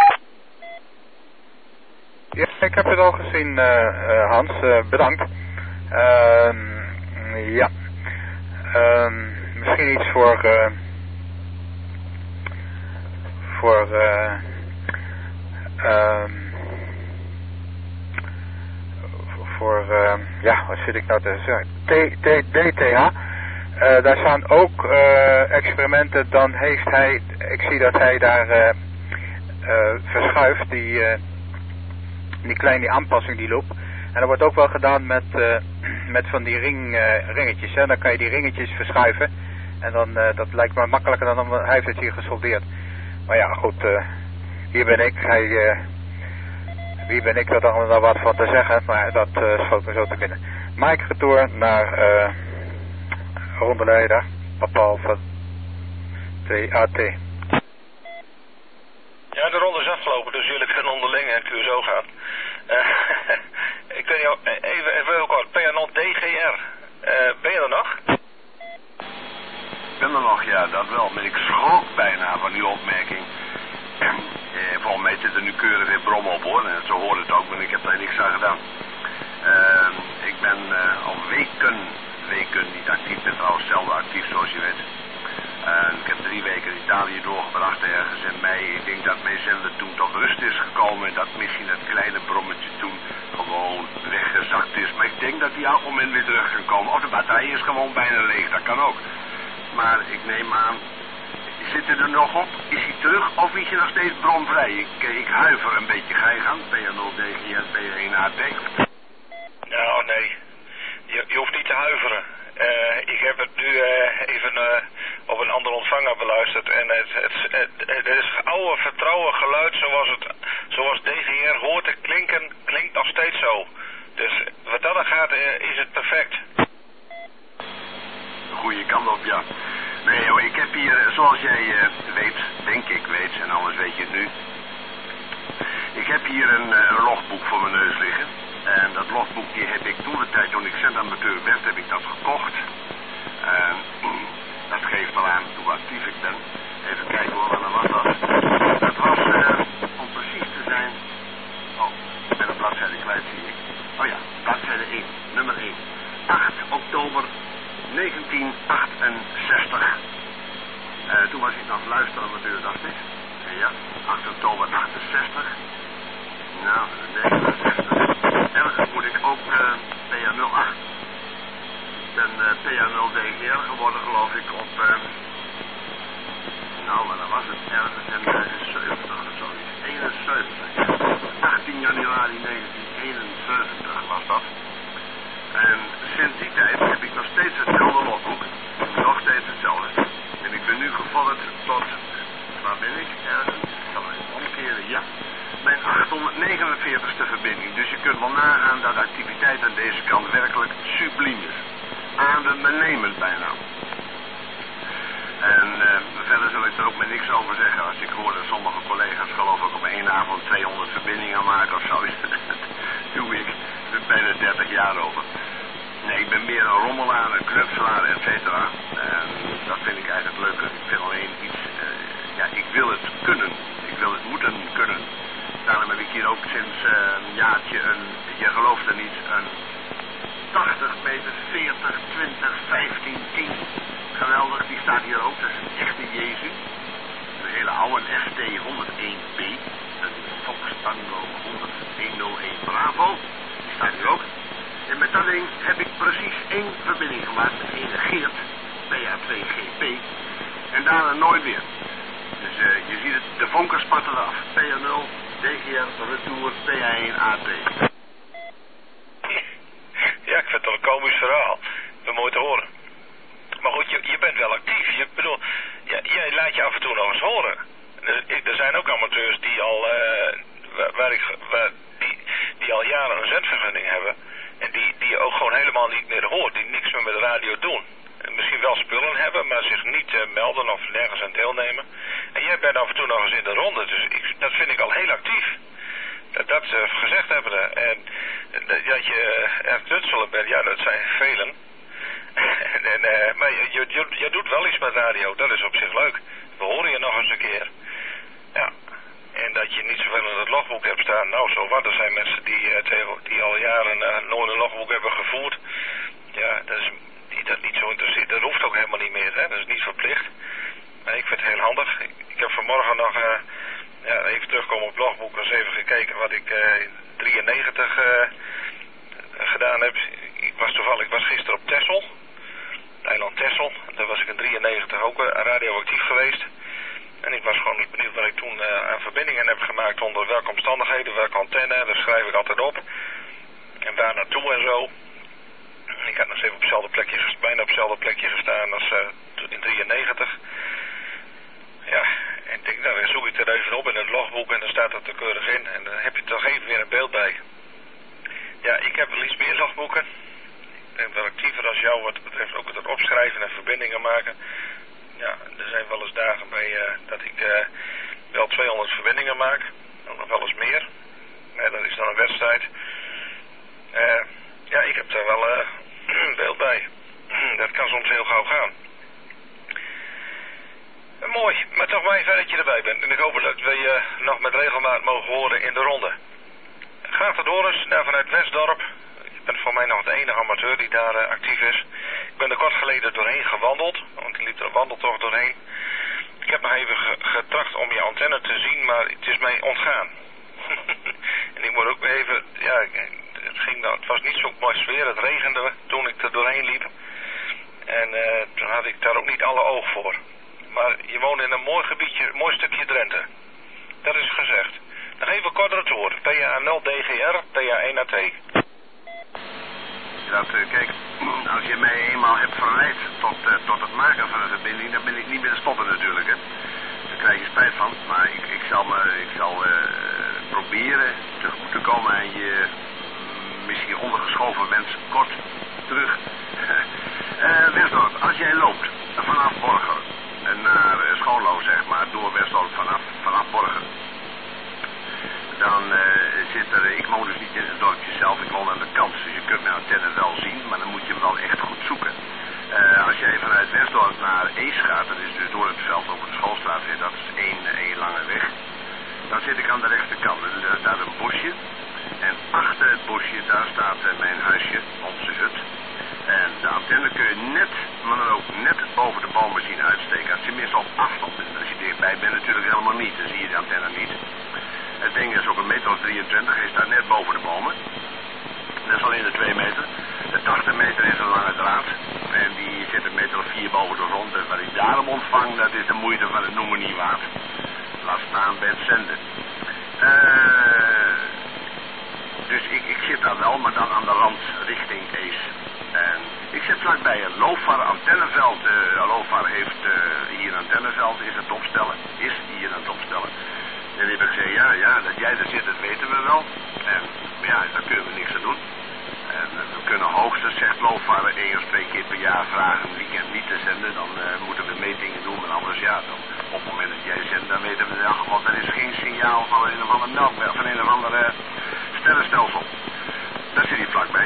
Ja, ik heb het al gezien, uh, uh, Hans. Uh, bedankt. Uh, ja. Uh, misschien iets voor... Uh, voor... Uh, um, voor... Uh, ja, wat zit ik nou te zeggen? D T H. Uh, daar staan ook uh, experimenten. Dan heeft hij... Ik zie dat hij daar uh, uh, verschuift. Die... Uh, die kleine die aanpassing, die loop. En dat wordt ook wel gedaan met, uh, met van die ring, uh, ringetjes. Hè. Dan kan je die ringetjes verschuiven. En dan, uh, dat lijkt me makkelijker dan hij heeft het hier gesoldeerd. Maar ja, goed. Uh, hier ben ik. Hij, uh, wie ben ik dat er allemaal wat van te zeggen. Maar dat uh, schoot me zo te binnen. Mike retour naar uh, rondeleider. Papa Alpha T A T. Ja, de ronde is afgelopen, dus jullie kunnen onderling en Q S O gaan. Uh, ik weet niet, even, even heel kort, P A nul D G R, uh, ben je er nog? Ik ben er nog, ja, dat wel, maar ik schrok bijna van uw opmerking. Eh, volgens mij zit er nu keurig weer brom op, hoor, en zo hoort het ook, maar ik heb daar niks aan gedaan. Uh, ik ben uh, al weken, weken niet actief, ik ben trouwens zelden actief, zoals je weet. Uh, ik heb drie weken in Italië doorgebracht ergens in mei. Ik denk dat mijn zender toen tot rust is gekomen en dat misschien dat kleine brommetje toen gewoon weggezakt is. Maar ik denk dat die elk moment weer terug kan komen. Of de batterij is gewoon bijna leeg, dat kan ook. Maar ik neem aan, zit er nog op? Is hij terug of is hij nog steeds bromvrij? Ik, ik huiver een beetje. Ga je gang? P A nul D G R, P A één A T. Nou, nee. Je, je hoeft niet te huiveren. Uh, ik heb het nu uh, even uh, op een andere ontvanger beluisterd en het, het, het, het is oude vertrouwen geluid zoals, het, zoals D G R hoort te klinken, klinkt nog steeds zo. Dus wat dat dan gaat uh, is het perfect. Goeie kant op, ja. Nee joh, ik heb hier, zoals jij uh, weet, denk ik weet, en anders weet je het nu. Ik heb hier een, een logboek voor mijn neus liggen. En dat logboek die heb ik toen de tijd, toen ik zendamateur werd, heb ik dat gekocht. En dat geeft al aan hoe actief ik ben. Even kijken hoor, wanneer was dat? Dat was, uh, om precies te zijn... Oh, ik ben een bladzijde kwijt, zie ik. Oh ja, bladzijde één, nummer één. acht oktober negentien achtenzestig. Uh, toen was ik nog luisteramateur, dacht ik. En ja, acht oktober achtenzestig. Nou, negenenzestig. Ergens moet ik ook uh, P A nul acht. Ik ben uh, P A nul D G R geworden, geloof ik, op... Uh, nou, maar dan was het ergens in zeventig of zoiets. eenenzeventig. achttien januari negentien eenenzeventig was dat. En sinds die tijd heb ik nog steeds hetzelfde logboek. Nog steeds hetzelfde. En ik ben nu gevorderd tot... Waar ben ik? Ergens. Ik zal even omkeren. Ja. Mijn achthonderdnegenenveertigste verbinding. Dus je kunt wel nagaan dat de activiteit aan deze kant werkelijk subliem is. Adembenemend bijna. En uh, verder zul ik er ook maar niks over zeggen. Als ik hoor dat sommige collega's geloof ik op één avond tweehonderd verbindingen maken of zo. Dat doe ik bijna dertig jaar over. Nee, ik ben meer een rommelaar, een knutselaar, et cetera. En dat vind ik eigenlijk leuker. Ik vind alleen iets... Uh, ja, ik wil het kunnen. Ik wil het moeten kunnen. Daarom heb ik hier ook sinds uh, een jaartje een... Je gelooft er niet, een... tachtig meter, veertig, twintig, vijftien, tien. Geweldig, die staat hier ook. Dat is een echte Jezus. Een hele oude S T honderdéén B. Een Fox Tango honderdéén Bravo. Die staat hier ook. En met dat ding heb ik precies één verbinding gemaakt met ene Geert. P A twee G P. En daarna nooit meer. Dus uh, je ziet het, de vonken spatten eraf. P A nul, D G R, Retour, P A één, A T. Ja, ik vind het wel een komisch verhaal. Dat mooi te horen. Maar goed, je, je bent wel actief. Je, bedoel, ja, jij laat je af en toe nog eens horen. Er, ik, er zijn ook amateurs die al, uh, waar, waar ik, waar, die, die al jaren een zendvergunning hebben. En die, die je ook gewoon helemaal niet meer hoort. Die niks meer met de radio doen. En misschien wel spullen hebben, maar zich niet uh, melden of nergens aan deelnemen. En jij bent af en toe nog eens in de ronde. Dus ik, dat vind ik al heel actief. Dat, dat ze gezegd hebben. En dat je uh, echt nutselen bent, ja, dat zijn velen. en, en, uh, maar je, je, je, je doet wel iets met radio, dat is op zich leuk. We horen je nog eens een keer. Ja. En dat je niet zoveel in het logboek hebt staan. Nou, zo wat. Er zijn mensen die, uh, tegen, die al jaren uh, nooit een logboek hebben gevoerd. Ja, dat is, die dat niet zo interesseert. Dat hoeft ook helemaal niet meer, hè. Dat is niet verplicht. Maar ik vind het heel handig. Ik, ik heb vanmorgen nog... Uh, Ja, even terugkomen op het logboek, eens even gekeken wat ik uh, in drieënnegentig uh, gedaan heb. Ik was toevallig, ik was gisteren op Texel, eiland Texel. Daar was ik in drieënnegentig ook uh, radioactief geweest. En ik was gewoon benieuwd wat ik toen uh, aan verbindingen heb gemaakt, onder welke omstandigheden, welke antenne. Daar schrijf ik altijd op. En waar naartoe en zo. Ik had nog eens even op hetzelfde plekje, bijna op hetzelfde plekje gestaan als uh, in drieënnegentig. Ja, en ik denk, nou, dan zoek ik er even op in het logboek en dan staat dat er keurig in. En dan heb je toch even weer een beeld bij. Ja, ik heb wel iets meer logboeken. Ik ben wel actiever als jou wat betreft ook het opschrijven en verbindingen maken. Ja, er zijn wel eens dagen bij uh, dat ik uh, wel tweehonderd verbindingen maak. En nog wel eens meer. Maar dat is dan een wedstrijd. Uh, ja, ik heb daar wel uh, een beeld bij. Dat kan soms heel gauw gaan. Mooi, maar toch maar even dat je erbij bent. En ik hoop dat we je uh, nog met regelmaat mogen horen in de ronde. Graag tot horen, daar vanuit Westdorp. Ik ben voor mij nog de enige amateur die daar uh, actief is. Ik ben er kort geleden doorheen gewandeld, want ik liep er een wandeltocht doorheen. Ik heb nog even ge getracht om je antenne te zien, maar het is mij ontgaan. En ik moet ook even, ja, het, ging nou, het was niet zo mooi sfeer, het regende toen ik er doorheen liep. En uh, toen had ik daar ook niet alle oog voor. Maar je woont in een mooi gebiedje, een mooi stukje Drenthe. Dat is gezegd. Nog even kort retour. P A nul D G R, P A één A T. Dat, uh, kijk, als je mij eenmaal hebt verleid tot, uh, tot het maken van een verbinding, dan ben ik niet meer te stoppen natuurlijk, hè. Daar krijg je spijt van. Maar ik, ik zal, me, ik zal uh, proberen tegemoet te komen aan je misschien ondergeschoven wens kort terug. uh, Westdorp, als jij loopt vanaf Borger naar uh, Schoonlo, zeg maar, door Westdorp vanaf, vanaf Borger, dan woon dus niet in het dorpje zelf, ik woon aan de kant. Dus je kunt mijn antenne wel zien, maar dan moet je hem wel echt goed zoeken. Uh, als jij vanuit Westdorp naar Ees gaat, dat is dus door het veld over de schoolstraat weer, dat is één, één lange weg. Dan zit ik aan de rechterkant en daar staat een bosje. En achter het bosje, daar staat uh, mijn huisje, onze hut. En de antenne kun je net, maar dan ook net boven de bomen zien uitsteken. Tenminste op afstand. En als je dichtbij bent natuurlijk helemaal niet, dan zie je de antenne niet. Het ding is ook een meter of drieëntwintig, hij staat net boven de bomen. Dat is alleen de twee meter. De tachtig meter is een lange draad. En die zit een meter of vier boven de grond. En wat ik daarom ontvang, dat is de moeite van het noemen niet waard. Laat staan bij het zenden. Uh, dus ik, ik zit daar wel, maar dan aan de rand richting Ees. En ik zit vlakbij een Lofar antenneveld. Uh, Lofar heeft uh, hier een antenneveld, is het opstellen. Is hier aan het opstellen. En die heb ik gezegd, ja, ja, dat jij er zit, dat weten we wel. En ja, daar kunnen we niks aan doen. En uh, we kunnen hoogstens, zegt Lofar, één of twee keer per jaar vragen een weekend niet te zenden. Dan uh, moeten we metingen doen, maar anders ja, dan, op het moment dat jij zendt, dan weten we, ja, want er is geen signaal van een of ander melkweg, van een of andere uh, sterrenstelsel. Daar zit hij vlakbij.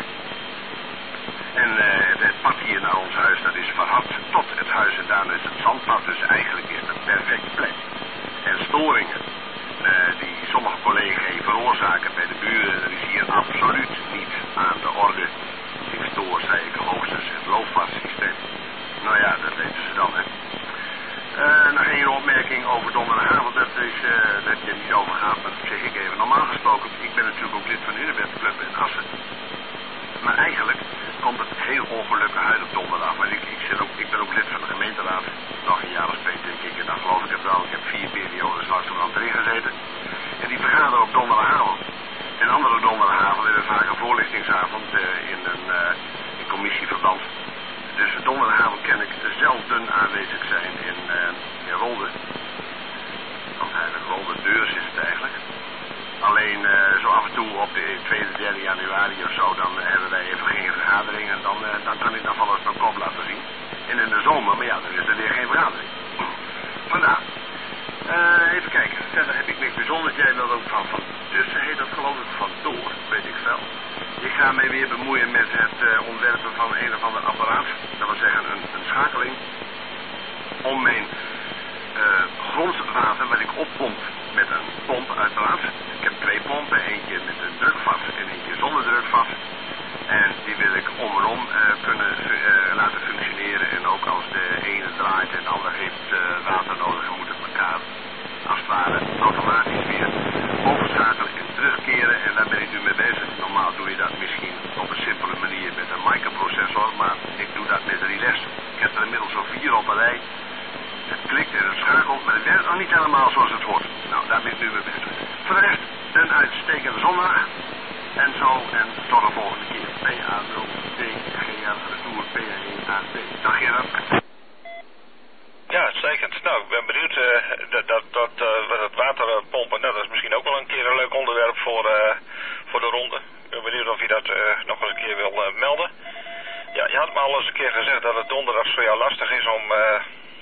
En uh, het, het pad hier naar ons huis, dat is verhard tot het huis en daarna is het zandpad, dus eigenlijk is het een perfect plek. En storingen, uh, die sommige collega's veroorzaken bij de buren, dat is hier absoluut niet aan de orde. Ik stoor, zei ik, hoogstens het loopvaartsysteem. Nou ja, dat weten ze dan, hè. Uh, nog één opmerking over donderdagavond, dat is, uh, dat je niet over gaat, maar dat zeg ik even. Normaal gesproken, ik ben natuurlijk ook lid van de Hunebedclub in Assen. Maar eigenlijk komt het heel ongelukkig uit op donderdag. Maar ik, ik, zit ook, ik ben ook lid van de gemeenteraad. Nog een jaar of twee, denk ik. En dan geloof ik het wel. Ik heb vier periodes langzamerhand erin gezeten. En die vergaderen op donderdagavond. En andere donderdagavond hebben we vaak een voorlichtingsavond uh, in een uh, in commissieverband. Dus donderdagavond kan ik zelden aanwezig zijn in, uh, in Rolde. Want eigenlijk Rolde Beurs is het eigenlijk. Alleen uh, zo af en toe op de tweede, derde januari of zo, dan uh, hebben wij even geen vergadering en dan, uh, dan kan ik nog wel eens mijn kop laten zien. En in de zomer, maar ja, dan is er weer geen vergadering. Vandaar. Uh, even kijken, verder heb ik niks bijzonders. Jij wilt ook van van tussen, heet dat geloof ik, van door, weet ik veel. Ik ga mij weer bemoeien met het uh, ontwerpen van een of ander apparaat. Dat wil zeggen een, een schakeling om mijn uh, grondwater wat ik oppomp met een pomp uiteraard. Ik heb twee pompen, eentje met een drukvat en eentje zonder drukvat. En die wil ik om en om uh, kunnen uh, laten functioneren. En ook als de ene draait en de ander heeft uh, water nodig, dan moet het elkaar als het ware automatisch weer overschakelen en terugkeren. En daar ben ik nu mee bezig. Normaal doe je dat misschien op een simpele manier met een microprocessor, maar ik doe dat met relais. Ik heb er inmiddels al vier op een rij. Het klikt en het schakelt, maar het werkt nog niet helemaal zoals het hoort. Nou, daar ben ik nu mee bezig. Voor de rest, een uitstekende zondag. En zo, en tot de volgende keer. P A nul T G R Retour P A één A T. Dag Gerard. Ja, uitstekend. Nou, ik ben benieuwd. Uh, dat dat, dat, uh, dat waterpompen, nou, dat is misschien ook wel een keer een leuk onderwerp voor, uh, voor de ronde. Ik ben benieuwd of je dat uh, nog eens een keer wil uh, melden. Ja, je had me al eens een keer gezegd dat het donderdag voor jou lastig is om... Uh,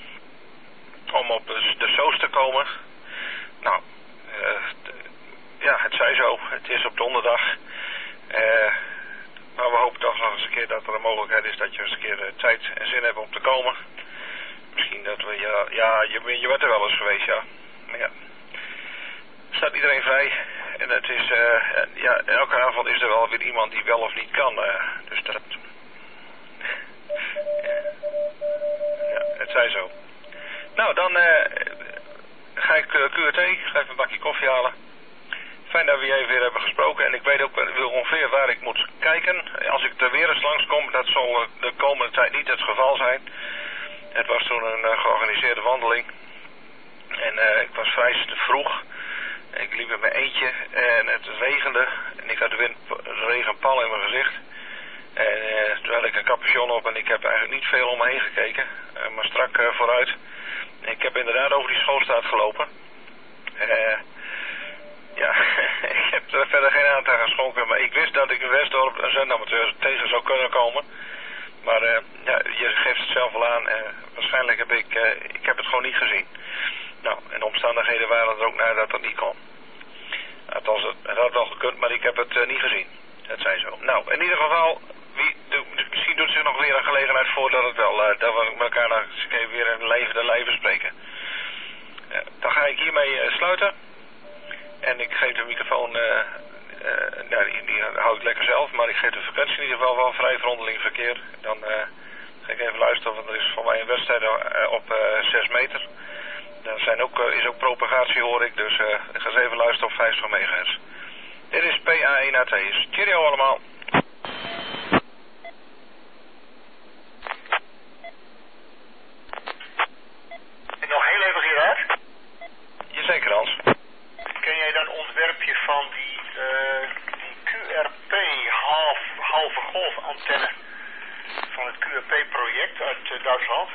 om op de, de soos te komen. Nou, uh, ja, het zij zo. Het is op donderdag. Uh, maar we hopen toch nog eens een keer dat er een mogelijkheid is dat je eens een keer uh, tijd en zin hebt om te komen. Misschien dat we, ja, ja je, je bent er wel eens geweest, ja. Maar ja, staat iedereen vrij. En het is, uh, ja, elke avond is er wel weer iemand die wel of niet kan. Uh, dus dat... ja, het zij zo. Nou, dan uh, ga ik uh, Q R T, ga even een bakje koffie halen. Fijn dat we je even weer hebben gesproken. En ik weet ook uh, ongeveer waar ik moet kijken. Als ik er weer eens langskom, dat zal uh, de komende tijd niet het geval zijn. Het was toen een uh, georganiseerde wandeling. En uh, ik was vrij vroeg. Ik liep in mijn eentje en het regende. En ik had de, wind, de regenpal in mijn gezicht. En uh, toen had ik een capuchon op en ik heb eigenlijk niet veel om me heen gekeken. Uh, maar strak uh, vooruit. Ik heb inderdaad over die schoolstraat gelopen. Uh, ja, ik heb er verder geen aandacht aan geschonken. Maar ik wist dat ik in Westdorp een zendamateur tegen zou kunnen komen. Maar uh, ja, je geeft het zelf wel aan. Uh, waarschijnlijk heb ik, uh, ik heb het gewoon niet gezien. Nou, en de omstandigheden waren er ook naar dat dat niet kon. Althans, het, het had wel gekund, maar ik heb het uh, niet gezien. Het zei zo. Nou, in ieder geval, wie, de, misschien doet zich nog weer een gelegenheid voor dat het wel, uh, dat we met elkaar nog eens even weer in levende lijven spreken. Uh, dan ga ik hiermee uh, sluiten. En ik geef de microfoon, uh, uh, nou, die, die hou ik lekker zelf, maar ik geef de frequentie in ieder geval wel vrij veronderling verkeer. Dan uh, ga ik even luisteren, want er is voor mij een wedstrijd uh, op uh, zes meter. Er zijn ook, uh, is ook propagatie, hoor ik, dus uh, ik ga eens even luisteren op vijftig megahertz. Dit is P A één A T. Cheerio allemaal. En nog heel even, Gerard. Jazeker, Hans. Ken jij dat ontwerpje van die, uh, die Q R P half, halve golf antenne van het Q R P-project uit uh, Duitsland?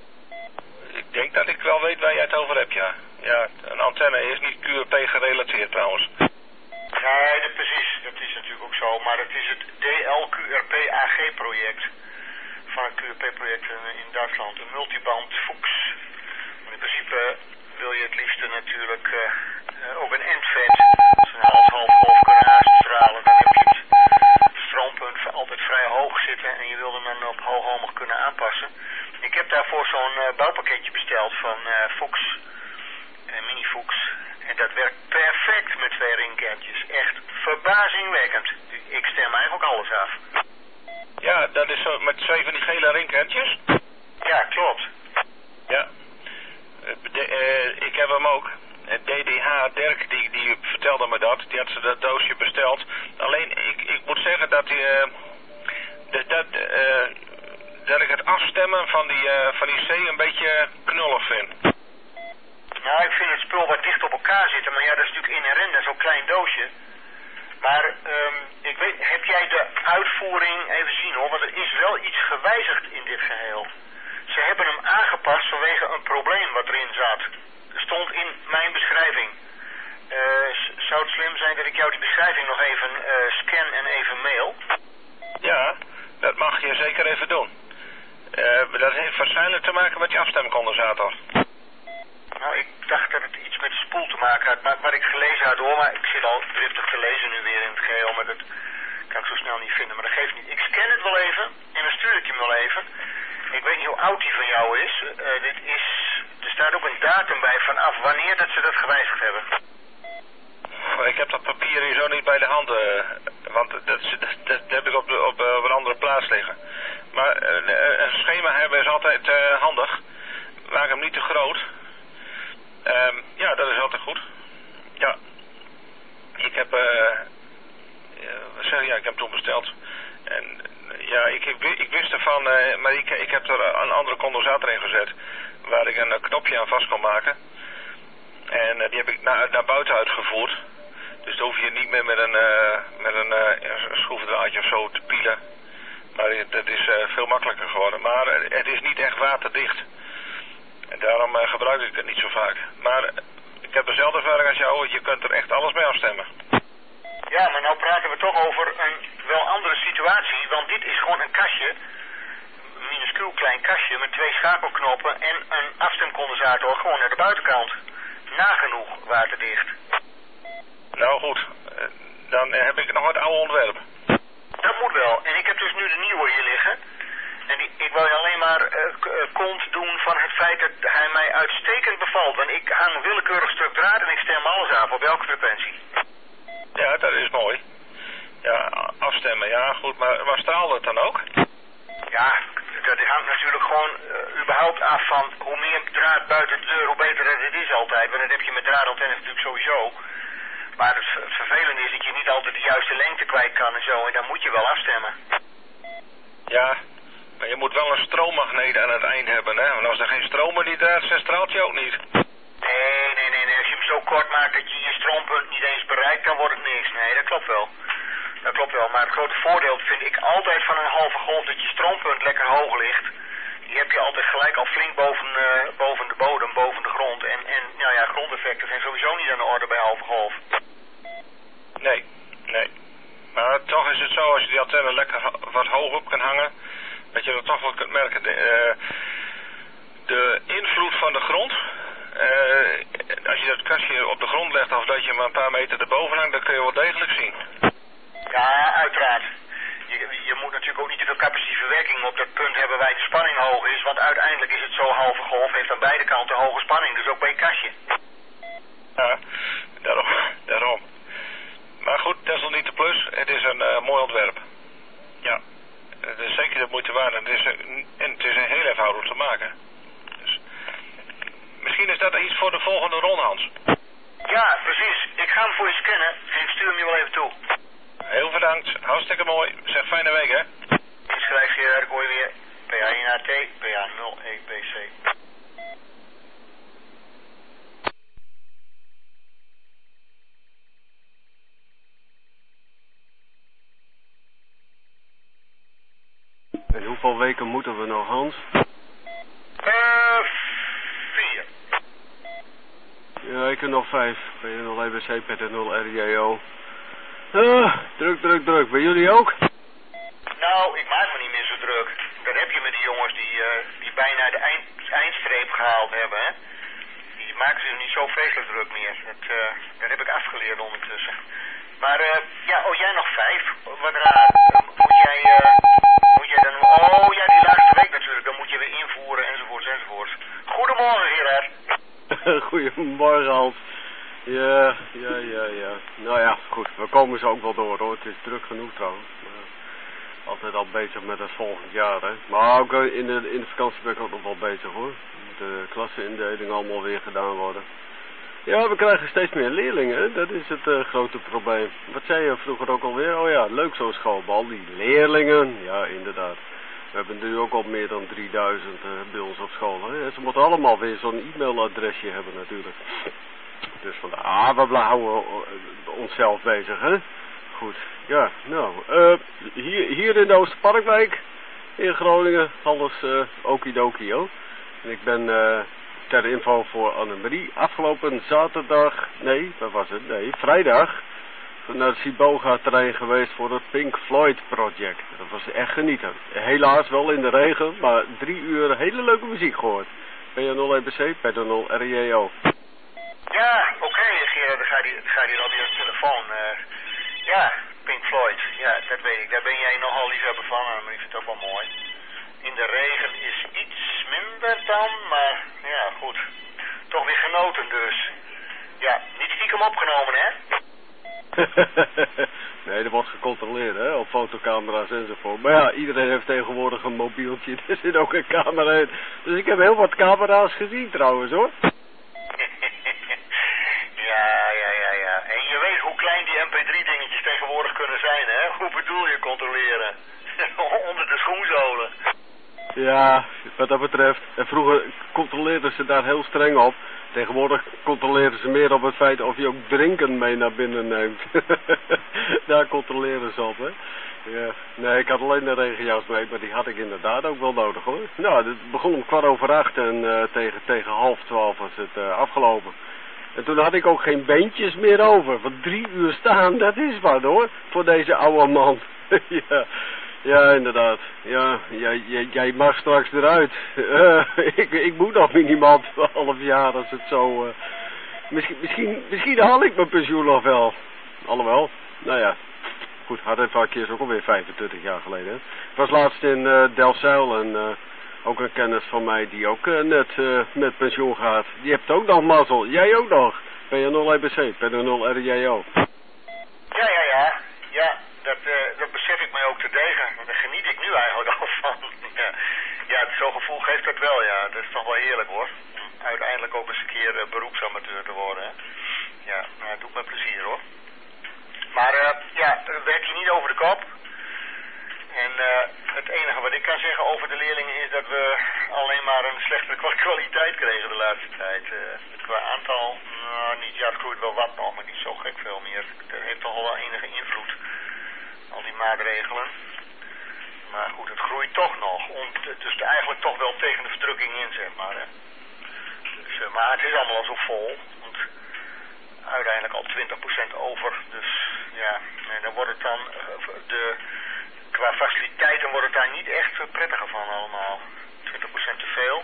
Ik denk dat ik wel weet waar jij het over hebt, ja. Ja, een antenne is niet Q R P gerelateerd trouwens. Nee, dat, precies. Dat is natuurlijk ook zo. Maar het is het D L Q R P A G-project van het Q R P-project in, in Duitsland. Een multiband Fuchs. In principe wil je het liefste natuurlijk uh, uh, ook een endvet. Als we een half half golf kunnen uitstralen, dan heb je het stroompunt altijd vrij hoog zitten en je wil hem dan op hooghalmig kunnen aanpassen. Ik heb daarvoor zo'n uh, bouwpakketje besteld van uh, Fuchs, uh, Mini Fuchs. En dat werkt perfect met twee ringkentjes. Echt verbazingwekkend. Ik stem eigenlijk alles af. Ja, dat is zo met twee van die gele ringkentjes? Ja, klopt. Ja. De, uh, ik heb hem ook. D D H, Dirk, die, die vertelde me dat. Die had ze dat doosje besteld. Alleen, ik, ik moet zeggen dat, die, uh, dat, dat, uh, dat ik het afstemmen van die, uh, van die C een beetje knullig vind. Nou, ik vind het spul wat dicht op elkaar zitten. Maar ja, dat is natuurlijk inherent aan zo'n klein doosje. Maar um, ik weet, heb jij de uitvoering even zien, hoor? Want er is wel iets gewijzigd in dit geheel. Ze hebben hem aangepast vanwege een probleem wat erin zat. Stond in mijn beschrijving. Uh, zou het slim zijn dat ik jou die beschrijving nog even uh, scan en even mail? Ja, dat mag je zeker even doen. Uh, dat heeft waarschijnlijk te maken met die afstemcondensator. Nou, ik dacht dat het iets met de spoel te maken had, maar wat ik gelezen had, hoor, maar ik zit al driftig te lezen nu weer in het geheel, maar dat kan ik zo snel niet vinden, maar dat geeft niet. Ik scan het wel even en dan stuur ik hem wel even. Ik weet niet hoe oud die van jou is. Uh, dit is, er staat ook een datum bij vanaf wanneer dat ze dat gewijzigd hebben. Ik heb dat papier hier zo niet bij de hand, uh, want dat, dat, dat, dat heb ik op, de, op, uh, op een andere plaats liggen. Maar uh, een schema hebben is altijd uh, handig. Maak hem niet te groot. Um, ja, dat is altijd goed. Ja. Ik heb, uh, uh, zeg, ja, ik heb toen besteld. En ja, ik, ik, ik wist ervan, uh, maar ik, ik heb er een andere condensator in gezet. Waar ik een knopje aan vast kon maken. En uh, die heb ik naar, naar buiten uitgevoerd. Dus dan hoef je niet meer met een, uh, met een uh, schroevendraadje of zo te pielen. Maar het is uh, veel makkelijker geworden. Maar uh, het is niet echt waterdicht. En daarom uh, gebruik ik het niet zo vaak. Maar uh, ik heb dezelfde ervaring als jou. Je kunt er echt alles mee afstemmen. Ja, maar nou praten we toch over een wel andere situatie. Want dit is gewoon een kastje. Een minuscuul klein kastje met twee schakelknoppen en een afstemcondensator gewoon naar de buitenkant. Nagenoeg waterdicht. Nou goed, uh, dan heb ik nog het oude ontwerp. Dat moet wel. En ik heb dus nu de nieuwe hier liggen. En die, ik wil je alleen maar uh, kont doen van het feit dat hij mij uitstekend bevalt. Want ik hang een willekeurig stuk draad en ik stem alles af op elke frequentie. Ja, dat is mooi. Ja, afstemmen, ja goed, maar waar straalde het dan ook? Ja, dat hangt natuurlijk gewoon uh, überhaupt af van hoe meer draad buiten de deur, hoe beter het is altijd. Want dat heb je met draadantennes natuurlijk sowieso. Maar het, het vervelende is dat je niet altijd de juiste lengte kwijt kan en zo. En dan moet je wel afstemmen. Ja, maar je moet wel een stroommagneet aan het eind hebben, hè? Want als er geen stroom in die draad zit, straalt je ook niet. Nee, nee, nee, nee. Als je hem zo kort maakt dat je je stroompunt niet eens bereikt, dan wordt het niks. Nee, dat klopt wel. Dat klopt wel. Maar het grote voordeel vind ik altijd van een halve golf dat je stroompunt lekker hoog ligt. Die heb je altijd gelijk al flink boven, uh, boven de bodem, boven de grond. En, en nou ja, grondeffecten zijn sowieso niet aan de orde bij halve golf. Nee, nee. Maar toch is het zo, als je die antenne lekker wat hoog op kan hangen, dat je dat toch wel kunt merken. De, uh, de invloed van de grond Uh, als je dat kastje op de grond legt of dat je maar een paar meter erboven hangt, dan kun je wel degelijk zien. Ja, uiteraard. Je, je moet natuurlijk ook niet te veel capacitieve verwerking op dat punt hebben waar de spanning hoog is, want uiteindelijk is het zo halve golf, heeft aan beide kanten hoge spanning, dus ook bij je kastje. Ja, daarom. daarom. Maar goed, desalniettemin plus, het is een uh, mooi ontwerp. Ja, het is zeker de moeite waard en het is, een, en het is een heel eenvoudig te maken. Dus, misschien is dat iets voor de volgende ronde, Hans. Ja, precies. Ik ga hem voor je scannen en ik stuur hem je wel even toe. Heel bedankt, hartstikke mooi. Zeg fijne week, hè? Inschrijf Gerard, ik hoor je weer. P A één A T, P A nul E B C. En hoeveel weken moeten we nog, Hans? Uh, vier. Ja, ik heb nog vijf. P nul E B C, P nul R J O. Ah, druk, druk, druk. Bij jullie ook? Nou, ik maak me niet meer zo druk. Dat heb je met die jongens die, uh, die bijna de eind, eindstreep gehaald hebben, hè. Die maken zich niet zo vreselijk druk meer. Dat, uh, dat heb ik afgeleerd ondertussen. Maar, uh, ja, oh, jij nog vijf. Wat raar. Moet jij, uh, moet jij dan... Oh, ja, die laatste week natuurlijk. Dan moet je weer invoeren, enzovoorts, enzovoorts. Goedemorgen, Gerard. Goedemorgen, Hans. Ja, ja, ja, ja. Nou ja, goed. We komen zo ook wel door, hoor. Het is druk genoeg, trouwens. Maar altijd al bezig met het volgend jaar, hè. Maar ook in de, in de vakantie ben ik ook nog wel bezig, hoor. De klassenindeling allemaal weer gedaan worden. Ja, we krijgen steeds meer leerlingen, dat is het uh, grote probleem. Wat zei je vroeger ook alweer? Oh ja, leuk zo'n school, al die leerlingen. Ja, inderdaad. We hebben nu ook al meer dan drieduizend uh, bij ons op school. Hè? Ze moeten allemaal weer zo'n e-mailadresje hebben natuurlijk. Dus vandaar, ah, we houden onszelf bezig, hè. Goed, ja, nou, uh, hier, hier in de Oosterparkwijk in Groningen, alles uh, okidoki, hoor. En ik ben... Uh, ter info voor Annemarie, afgelopen zaterdag, nee, wat was het? Nee, vrijdag, naar het Siboga-terrein geweest voor het Pink Floyd project. Dat was echt genieten. Helaas wel in de regen, maar drie uur hele leuke muziek gehoord. P nul E B C, P nul R J O. Ja, oké, okay, Gerard, dan gaat hij, gaat hij alweer op de telefoon. Uh, ja, Pink Floyd, ja, dat weet ik. Daar ben jij nogal liefhebber van, maar ik vind het ook wel mooi. In de regen is iets minder dan, maar ja, goed. Toch weer genoten dus. Ja, niet stiekem opgenomen, hè? Nee, dat wordt gecontroleerd, hè, op fotocamera's enzovoort. Maar ja, iedereen heeft tegenwoordig een mobieltje, er zit ook een camera in. Dus ik heb heel wat camera's gezien trouwens, hoor. Ja, ja, ja, ja. En je weet hoe klein die M P drie dingetjes tegenwoordig kunnen zijn, hè? Hoe bedoel je controleren? Onder de schoenzolen. Ja, wat dat betreft. En vroeger controleerden ze daar heel streng op. Tegenwoordig controleren ze meer op het feit of je ook drinken mee naar binnen neemt. Daar controleren ze op, hè. Ja. Nee, ik had alleen de regenjas mee, maar die had ik inderdaad ook wel nodig, hoor. Nou, het begon om kwart over acht en uh, tegen, tegen half twaalf was het uh, afgelopen. En toen had ik ook geen beentjes meer over. Want drie uur staan, dat is wat, hoor. Voor deze oude man. Ja. Ja, inderdaad. Ja, jij, jij, jij mag straks eruit. Uh, ik, ik moet nog minimaal twaalf jaar als het zo... Uh, misschien, misschien, misschien haal ik mijn pensioen nog wel. Alhoewel, nou ja. Goed, had het vaak keer ook alweer vijfentwintig jaar geleden. Ik was laatst in uh, Delfzijl en uh, ook een kennis van mij die ook uh, net uh, met pensioen gaat. Die heeft ook nog mazzel. Jij ook nog. P nul E B C, P nul R J O. Ja, ja, ja. Ja. Dat, uh, dat besef ik mij ook te degen. Daar geniet ik nu eigenlijk al van. Ja, ja zo'n gevoel geeft dat wel, ja. Dat is toch wel heerlijk, hoor. Uiteindelijk ook eens een keer uh, beroepsamateur te worden, hè. Ja, nou, het doet me plezier, hoor. Maar, uh, ja, we hebben je niet over de kop. En uh, het enige wat ik kan zeggen over de leerlingen is dat we alleen maar een slechtere kwaliteit kregen de laatste tijd. Uh, qua aantal, nou, niet, ja, het groeit wel wat nog, maar niet zo gek veel meer. Dat heeft toch wel enige invloed. Al die maatregelen. Maar goed, het groeit toch nog. Om, dus eigenlijk toch wel tegen de verdrukking in, zeg maar. Hè. Dus, uh, maar het is allemaal al zo vol. Want uiteindelijk al twintig procent over. Dus ja, en dan wordt het dan... Uh, de, qua faciliteiten wordt het daar niet echt prettiger van allemaal. twintig procent te veel.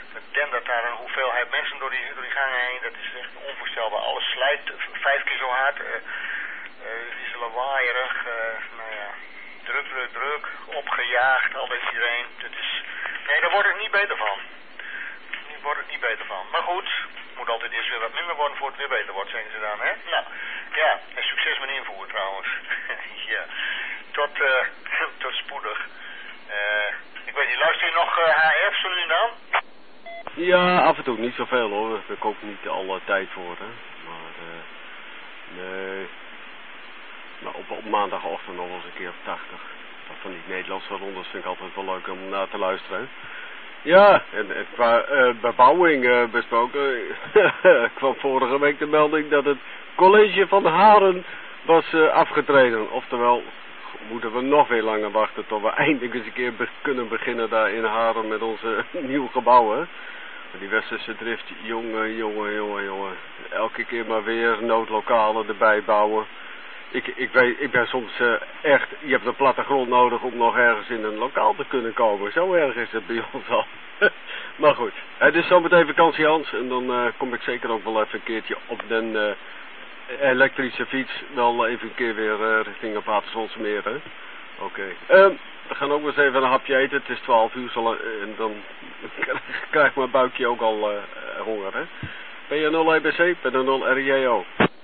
Het dendert daar een hoeveelheid mensen door die, door die gangen heen. Dat is echt onvoorstelbaar. Alles slijt vijf keer zo hard. Uh, uh, het is lawaaierig. Uh, nou ja, druk, druk, druk. Opgejaagd, al deze iedereen. Het is... Nee, daar wordt het niet beter van. Daar wordt het niet beter van. Maar goed, het moet altijd eerst weer wat minder worden voor het weer beter wordt, zeggen ze dan, hè? Nou, ja, en succes met invoer trouwens. Ja, tot, uh, tot spoedig. Uh, ik weet niet, luister je nog uh, H F zo nu en dan? Ja, af en toe niet zoveel hoor. Daar heb ik ook niet alle tijd voor, hè. Maar, uh, nee. Maar op, op maandagochtend nog eens een keer op tachtig. Dat van die Nederlandse rondes vind ik altijd wel leuk om naar te luisteren, hè. Ja, en, en qua uh, bebouwing uh, besproken. kwam vorige week de melding dat het college van Haren was uh, afgetreden. Oftewel, moeten we nog weer langer wachten tot we eindelijk eens een keer be kunnen beginnen daar in Haren met onze nieuwe gebouwen. Die Westerse drift, jongen, jongen, jongen, jongen. Elke keer maar weer noodlokalen erbij bouwen. Ik, ik, weet, ik ben soms uh, echt, je hebt een plattegrond nodig om nog ergens in een lokaal te kunnen komen. Zo erg is het bij ons al. Maar goed, het is zometeen vakantie Hans en dan uh, kom ik zeker ook wel even een keertje op de uh, elektrische fiets. Wel even een keer weer uh, richting het Watersondsmeer. Oké. Okay. Um, we gaan ook eens even een hapje eten. Het is twaalf uur zal, uh, en dan krijgt mijn buikje ook al uh, honger. Hè? P nul E B C, P nul R J O.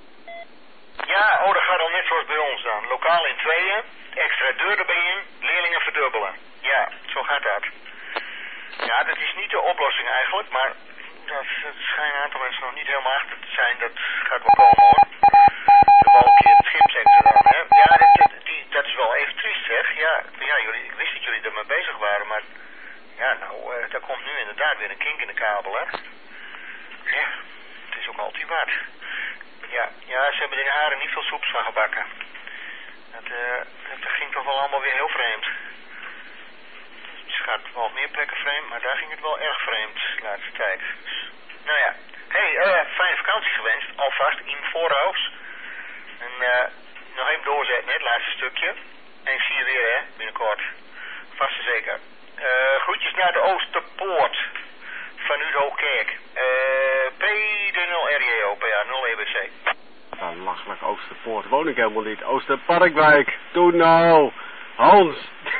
Ja, oh, dat gaat al net zoals bij ons dan. Lokaal in tweeën, extra deur erbij in, leerlingen verdubbelen. Ja, zo gaat dat. Ja, dat is niet de oplossing eigenlijk, maar dat, dat schijnen een aantal mensen nog niet helemaal achter te zijn. Dat gaat wel komen hoor. De balkje, het schip zeggen ze dan, hè. Ja, dat, dat, die, dat is wel even triest zeg. Ja, ja jullie, ik wist dat jullie ermee bezig waren, maar ja, nou, uh, daar komt nu inderdaad weer een kink in de kabel, hè. Ja, het is ook altijd wat. Ja, ja, ze hebben in Haren niet veel soeps van gebakken. Dat, uh, dat ging toch wel allemaal weer heel vreemd. Het gaat wel op meer plekken vreemd, maar daar ging het wel erg vreemd de laatste tijd. Dus, nou ja, hé, hey, uh, fijne vakantie gewenst, alvast in voorhuis. En uh, nog even doorzetten, hè, het laatste stukje. En ik zie je weer, hè, binnenkort. Vast en zeker. Uh, groetjes naar de Oosterpoort van Udo-Kerk. Uh, P nul R J O, P A nul E B C. Nou, lachelijk Oosterpoort woon ik helemaal niet. Oosterparkwijk, doe nou. Hans.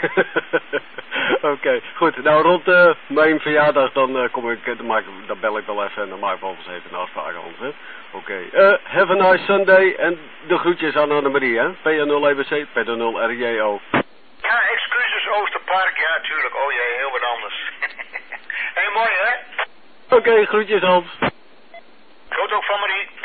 Oké, okay, goed. Nou, rond uh, mijn verjaardag dan uh, kom ik, dan, maak, dan bel ik wel even en dan maak ik wel eens even een afspraak, Hans. Oké. Okay. Uh, have a nice Sunday en de groetjes aan Annemarie, hè. P nul E B C, P nul R J O. Ja, excuses Oosterpark, ja, tuurlijk. Oh jee, heel wat anders. Hé, hey, mooi, hè? Oké, okay, groetjes, Hans. Groet ook van Marie.